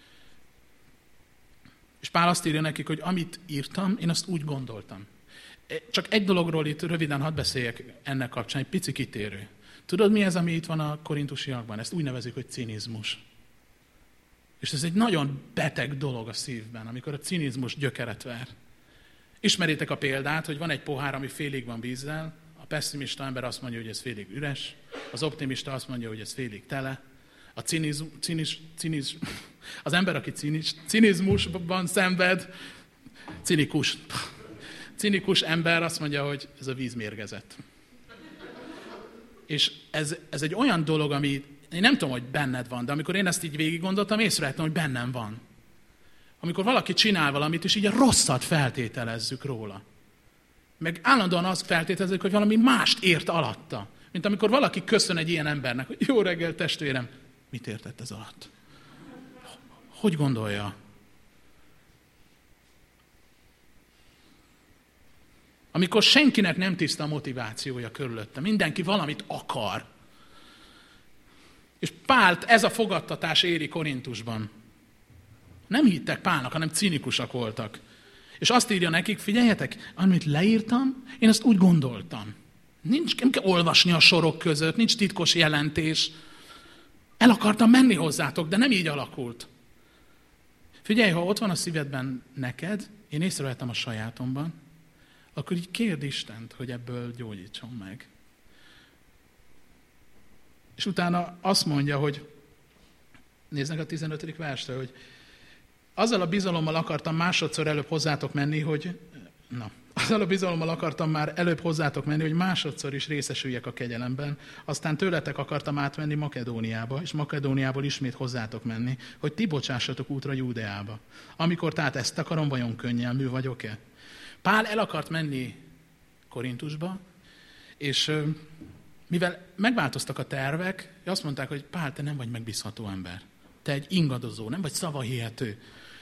És Pál azt írja nekik, hogy amit írtam, én azt úgy gondoltam. Csak egy dologról itt röviden hadd beszéljek ennek kapcsán, egy pici kitérő. Tudod, mi ez, ami itt van a korintusiakban? Ezt úgy nevezik, hogy cinizmus. És ez egy nagyon beteg dolog a szívben, amikor a cinizmus gyökeret ver. Ismeritek a példát, hogy van egy pohár, ami félig van vízzel, a pesszimista ember azt mondja, hogy ez félig üres, az optimista azt mondja, hogy ez félig tele, az ember, aki cinizmusban szenved, cinikus ember azt mondja, hogy ez a víz mérgezett. És ez egy olyan dolog, ami én nem tudom, hogy benned van, de amikor én ezt így végig gondoltam, észrevettem, hogy bennem van. Amikor valaki csinál valamit, és így a rosszat feltételezzük róla. Meg állandóan azt feltételezzük, hogy valami mást ért alatta. Mint amikor valaki köszön egy ilyen embernek, hogy jó reggel, testvérem, mit értett ez alatt? Hogy gondolja? Amikor senkinek nem tiszta a motivációja körülötte, mindenki valamit akar. És Pált ez a fogadtatás éri Korintusban. Nem hittek Pálnak, hanem cinikusak voltak. És azt írja nekik, figyeljetek, amit leírtam, én ezt úgy gondoltam. Nem kell olvasni a sorok között, nincs titkos jelentés. El akartam menni hozzátok, de nem így alakult. Figyelj, ha ott van a szívedben neked, én észrevettem a sajátomban, akkor így kérd Istent, hogy ebből gyógyítson meg. És utána azt mondja, hogy néznek a 15. versre, hogy azzal a bizalommal akartam másodszor előbb hozzátok menni, hogy másodszor is részesüljek a kegyelemben, aztán tőletek akartam átmenni Makedóniába, és Makedóniából ismét hozzátok menni, hogy ti bocsássatok útra Júdeába. Amikor tehát ezt akarom, vajon könnyelmű vagyok-e? Pál el akart menni Korintusba, és mivel megváltoztak a tervek, azt mondták, hogy Pál, te nem vagy megbízható ember. Te egy ingadozó, nem vagy szavahihető.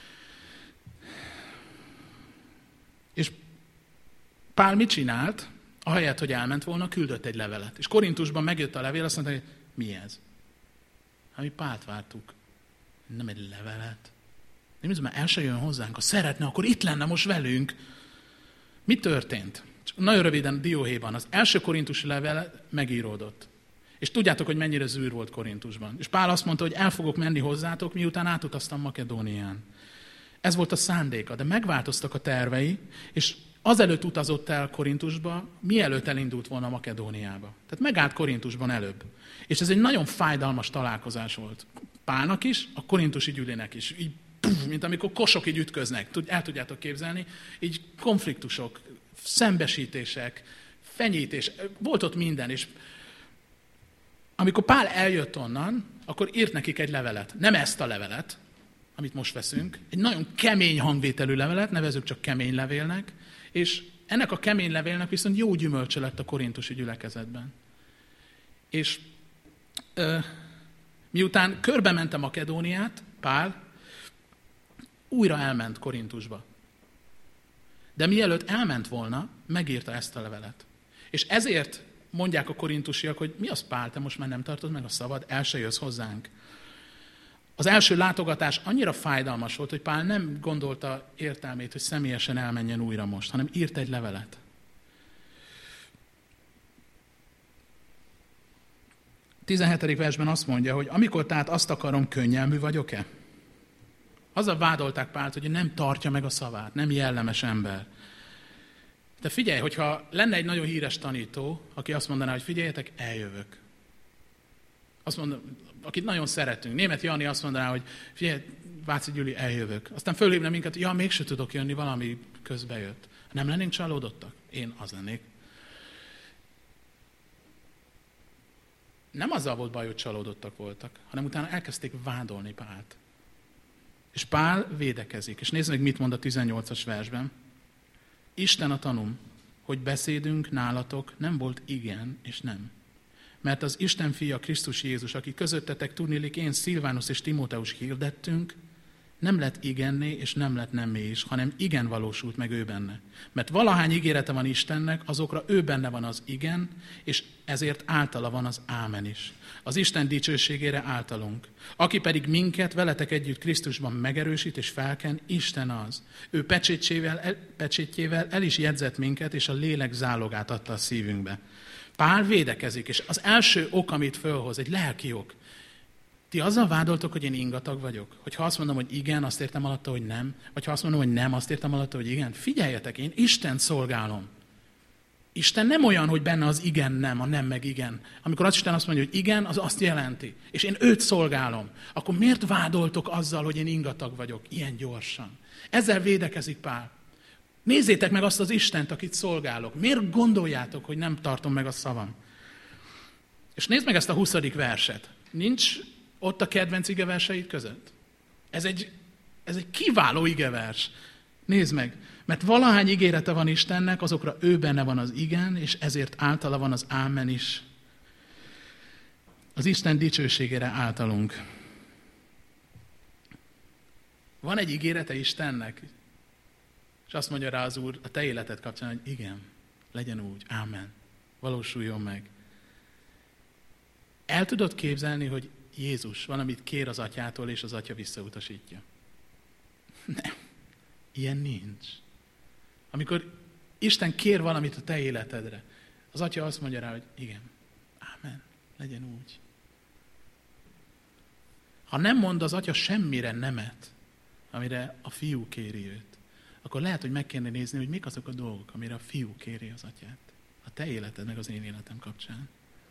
És Pál mit csinált? Ahelyett, hogy elment volna, küldött egy levelet. És Korintusban megjött a levél, azt mondta, hogy mi ez? Hát mi Pált vártuk. Nem egy levelet. Nem tudom, mert el se jön hozzánk. Ha szeretne, akkor itt lenne most velünk. Mi történt? Csak nagyon röviden dióhéjban. Az első korintusi levél megíródott. És tudjátok, hogy mennyire zűr volt Korintusban. És Pál azt mondta, hogy el fogok menni hozzátok, miután átutaztam Makedónián. Ez volt a szándéka, de megváltoztak a tervei, és azelőtt utazott el Korintusba, mielőtt elindult volna Makedóniába. Tehát megállt Korintusban előbb. És ez egy nagyon fájdalmas találkozás volt. Pálnak is, a korintusi gyülének is. Így, mint amikor kosok így ütköznek, el tudjátok képzelni, így konfliktusok, szembesítések, fenyítés, volt ott minden. És amikor Pál eljött onnan, akkor írt nekik egy levelet. Nem ezt a levelet, amit most veszünk, egy nagyon kemény hangvételű levelet, nevezzük csak kemény levélnek, és ennek a kemény levélnek viszont jó gyümölcse lett a korintusi gyülekezetben. És miután körbement Makedóniát, Pál újra elment Korintusba. De mielőtt elment volna, megírta ezt a levelet. És ezért mondják a korintusiak, hogy mi az, Pál, te most már nem tartod meg a szavad, el se jössz hozzánk. Az első látogatás annyira fájdalmas volt, hogy Pál nem gondolta értelmét, hogy személyesen elmenjen újra most, hanem írt egy levelet. A 17. versben azt mondja, hogy amikor tehát azt akarom, könnyelmű vagyok-e? Azzal vádolták Pált, hogy nem tartja meg a szavát, nem jellemes ember. De figyelj, hogyha lenne egy nagyon híres tanító, aki azt mondaná, hogy figyeljetek, eljövök. Azt mondom, akit nagyon szeretünk. Németh Jani azt mondaná, hogy figyelj, Váci Gyüli, eljövök. Aztán fölhívna minket, ja, mégse tudok jönni, valami közbe jött. Nem lennénk csalódottak? Én az lennék. Nem azzal volt baj, hogy csalódottak voltak, hanem utána elkezdték vádolni Pált. És Pál védekezik. És nézd meg, mit mond a 18-as versben. Isten a tanúm, hogy beszédünk nálatok nem volt igen és nem. Mert az Isten fia Krisztus Jézus, aki közöttetek tudniillik, én, Szilvánusz és Timóteus hirdettünk, nem lett igenné és nem lett nemmé is, hanem igen valósult meg ő benne. Mert valahány ígérete van Istennek, azokra ő benne van az igen, és ezért általa van az ámen is. Az Isten dicsőségére általunk. Aki pedig minket veletek együtt Krisztusban megerősít és felken, Isten az. Ő pecsétjével el is jegyzett minket, és a lélek zálogát adta a szívünkbe. Pál védekezik, és az első ok, amit fölhoz, egy lelki ok. Ti azzal vádoltok, hogy én ingatag vagyok? Hogyha azt mondom, hogy igen, azt értem alatta, hogy nem. Vagy ha azt mondom, hogy nem, azt értem alatta, hogy igen. Figyeljetek, én Istent szolgálom. Isten nem olyan, hogy benne az igen, nem, a nem meg igen. Amikor az Isten azt mondja, hogy igen, az azt jelenti. És én őt szolgálom. Akkor miért vádoltok azzal, hogy én ingatag vagyok? Ilyen gyorsan. Ezzel védekezik Pál. Nézzétek meg azt az Istent, akit szolgálok. Miért gondoljátok, hogy nem tartom meg a szavam? És nézd meg ezt a 20. verset. Nincs ott a kedvenc igeverseid között? Ez egy kiváló igevers. Nézd meg, mert valahány ígérete van Istennek, azokra ő benne van az igen, és ezért általa van az ámen is. Az Isten dicsőségére általunk. Van egy ígérete Istennek, és azt mondja rá az Úr a te életed kapcsán, hogy igen, legyen úgy, ámen, valósuljon meg. El tudod képzelni, hogy Jézus valamit kér az atyától, és az atya visszautasítja? Nem. Ilyen nincs. Amikor Isten kér valamit a te életedre, az atya azt mondja rá, hogy igen, ámen, legyen úgy. Ha nem mond az atya semmire nemet, amire a fiú kéri őt, akkor lehet, hogy meg kéne nézni, hogy mik azok a dolgok, amire a fiú kéri az atyát. A te életed, meg az én életem kapcsán.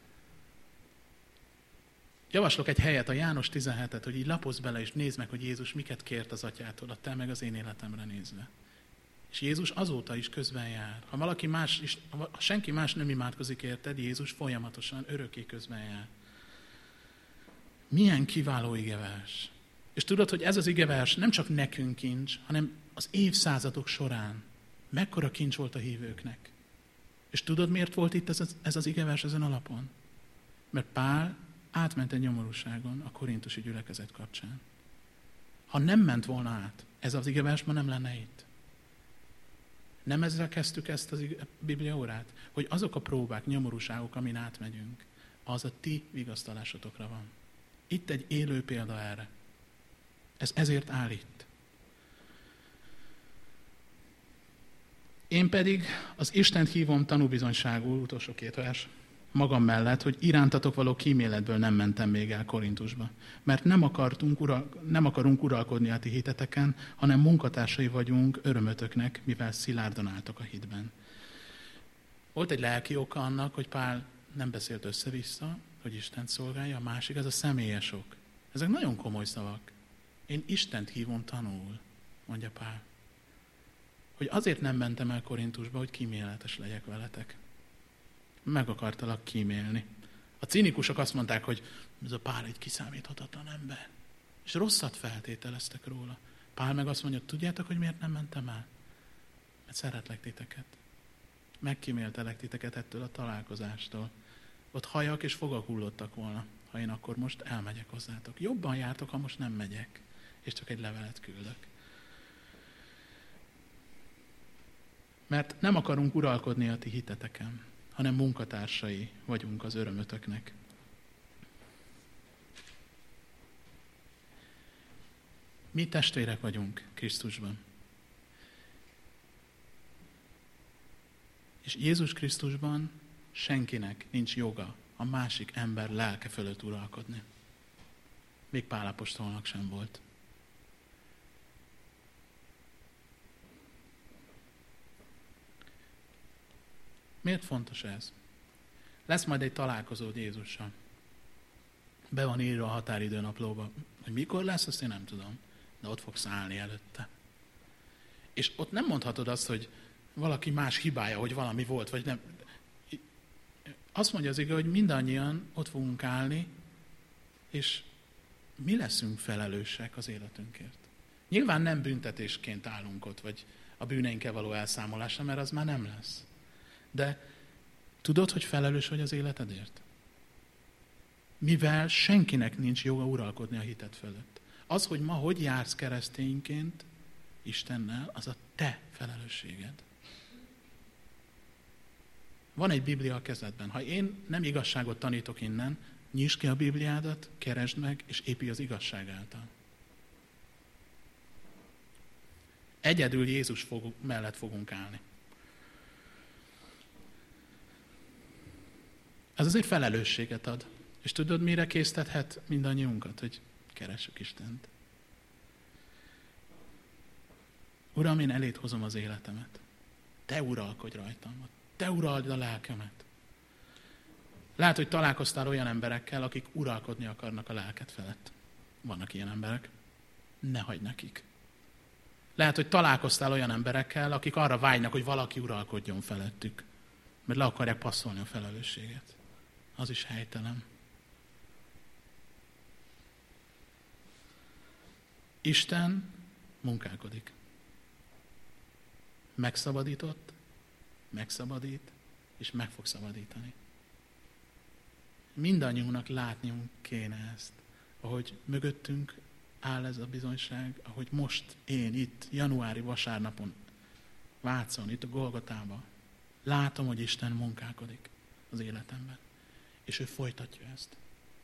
Javaslok egy helyet, a János 17-et, hogy így lapozz bele, és nézd meg, hogy Jézus miket kért az atyától, a te meg az én életemre nézve. És Jézus azóta is közben jár. Ha valaki más is, ha senki más nem imádkozik érted, Jézus folyamatosan, örökké közben jár. Milyen kiváló igevers. És tudod, hogy ez az igevers nem csak nekünk kincs, hanem az évszázadok során. Mekkora kincs volt a hívőknek. És tudod, miért volt itt ez az igevers ezen a lapon? Mert Pál átment egy nyomorúságon a korintusi gyülekezet kapcsán. Ha nem ment volna át, ez az igevers ma nem lenne itt. Nem ezzel kezdtük ezt a bibliaórát? Hogy azok a próbák, nyomorúságok, amin átmegyünk, az a ti vigasztalásotokra van. Itt egy élő példa erre. Ez ezért áll itt. Én pedig az Istent hívom tanúbizonyságul, utolsó 2 vers, magam mellett, hogy irántatok való kíméletből nem mentem még el Korintusba. Mert nem akarunk uralkodni a ti hiteteken, hanem munkatársai vagyunk örömötöknek, mivel szilárdan álltok a hitben. Volt egy lelki oka annak, hogy Pál nem beszélt össze-vissza, hogy Istent szolgálja, a másik, ez a személyes ok. Ezek nagyon komoly szavak. Én Istent hívom tanul, mondja Pál. Hogy azért nem mentem el Korintusba, hogy kíméletes legyek veletek. Meg akartalak kímélni. A cinikusok azt mondták, hogy ez a Pál egy kiszámíthatatlan ember. És rosszat feltételeztek róla. Pál meg azt mondja, tudjátok, hogy miért nem mentem el? Mert szeretlek titeket. Megkíméltelek titeket ettől a találkozástól. Ott hajak és fogak hullottak volna, ha én akkor most elmegyek hozzátok. Jobban jártok, ha most nem megyek, és csak egy levelet küldök. Mert nem akarunk uralkodni a ti hiteteken, hanem munkatársai vagyunk az örömötöknek. Mi testvérek vagyunk Krisztusban. És Jézus Krisztusban senkinek nincs joga a másik ember lelke fölött uralkodni. Még Pál apostolnak sem volt. Miért fontos ez? Lesz majd egy találkozód Jézussal. Be van írva a határidőnaplóba, hogy mikor lesz, azt én nem tudom, de ott fogsz állni előtte. És ott nem mondhatod azt, hogy valaki más hibája, hogy valami volt, vagy nem. Azt mondja az ige, hogy mindannyian ott fogunk állni, és mi leszünk felelősek az életünkért. Nyilván nem büntetésként állunk ott, vagy a bűneinkkel való elszámolásra, mert az már nem lesz. De tudod, hogy felelős vagy az életedért? Mivel senkinek nincs joga uralkodni a hited fölött. Az, hogy ma hogy jársz keresztényként Istennel, az a te felelősséged. Van egy Biblia a kezedben. Ha én nem igazságot tanítok innen, nyisd ki a Bibliádat, keresd meg, és építs az igazság által. Egyedül Jézus mellett fogunk állni. Ez azért felelősséget ad. És tudod, mire késztethet mindannyiunkat, hogy keressük Istent? Uram, én eléd hozom az életemet. Te uralkodj rajtam. Te urald a lelkemet. Lehet, hogy találkoztál olyan emberekkel, akik uralkodni akarnak a lelked felett. Vannak ilyen emberek. Ne hagyd nekik. Lehet, hogy találkoztál olyan emberekkel, akik arra vágynak, hogy valaki uralkodjon felettük. Mert le akarják passzolni a felelősséget. Az is helytelen. Isten munkálkodik. Megszabadított, megszabadít, és meg fog szabadítani. Mindannyiunknak látniunk kéne ezt, ahogy mögöttünk áll ez a bizonyság, ahogy most én itt, januári vasárnapon, Vácon, itt a Golgotában, látom, hogy Isten munkálkodik az életemben. És ő folytatja ezt.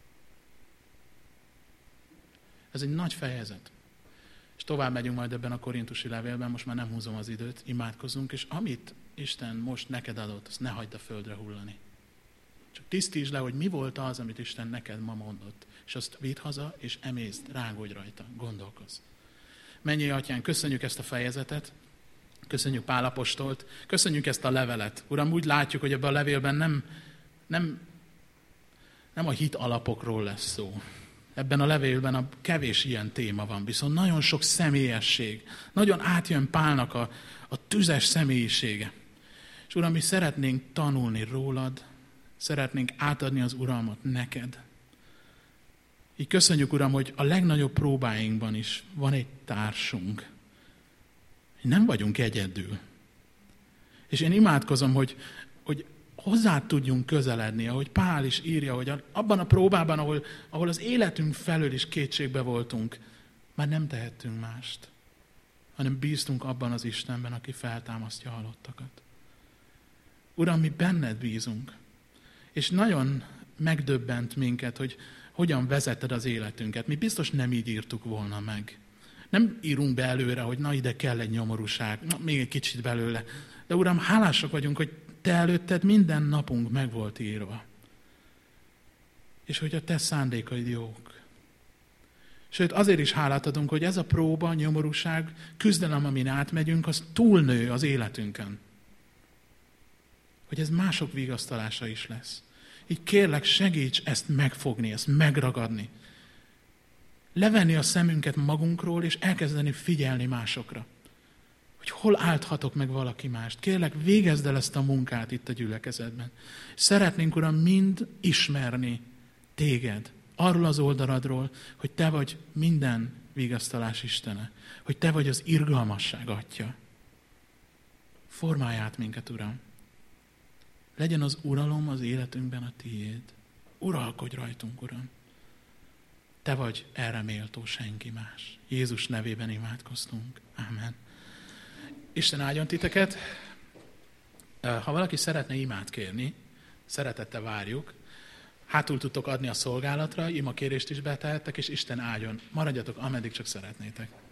Ez egy nagy fejezet. És tovább megyünk majd ebben a korintusi levélben, most már nem húzom az időt, imádkozzunk, és amit Isten most neked adott, azt ne hagyd a földre hullani. Csak tisztítsd le, hogy mi volt az, amit Isten neked ma mondott. És azt vidd haza, és emészd, rángódj rajta, gondolkozz. Mennyei Atyánk, köszönjük ezt a fejezetet, köszönjük Pál apostolt, köszönjük ezt a levelet. Uram, úgy látjuk, hogy ebben a levélben nem a hit alapokról lesz szó. Ebben a levélben a kevés ilyen téma van, viszont nagyon sok személyesség. Nagyon átjön Pálnak a tüzes személyisége. És Uram, mi szeretnénk tanulni rólad, szeretnénk átadni az uralmat neked. Így köszönjük, Uram, hogy a legnagyobb próbáinkban is van egy társunk. Nem vagyunk egyedül. És én imádkozom, hogy hozzád tudjunk közeledni, ahogy Pál is írja, hogy abban a próbában, ahol az életünk felől is kétségbe voltunk, már nem tehettünk mást, hanem bíztunk abban az Istenben, aki feltámasztja a halottakat. Uram, mi benned bízunk, és nagyon megdöbbent minket, hogy hogyan vezeted az életünket. Mi biztos nem így írtuk volna meg. Nem írunk be előre, hogy na ide kell egy nyomorúság, na, még egy kicsit belőle. De Uram, hálásak vagyunk, hogy te előtted minden napunk meg volt írva. És hogy a te szándékaid jók. Sőt, azért is hálát adunk, hogy ez a próba, nyomorúság, küzdelem, amin átmegyünk, az túlnő az életünkön. Hogy ez mások vigasztalása is lesz. Így kérlek, segíts ezt megfogni, ezt megragadni. Levenni a szemünket magunkról, és elkezdeni figyelni másokra. Hogy hol álthatok meg valaki mást. Kérlek, végezd el ezt a munkát itt a gyülekezetben. Szeretnénk, Uram, mind ismerni téged, arról az oldaladról, hogy te vagy minden vigasztalás Istene, hogy te vagy az irgalmasság Atya. Formálj át minket, Uram. Legyen az uralom az életünkben a tiéd. Uralkodj rajtunk, Uram. Te vagy erre méltó, senki más. Jézus nevében imádkoztunk. Amen. Isten áldjon titeket. Ha valaki szeretne imát kérni, szeretettel várjuk. Hátul tudtok adni a szolgálatra, imakérést is betehettek, és Isten áldjon. Maradjatok, ameddig csak szeretnétek.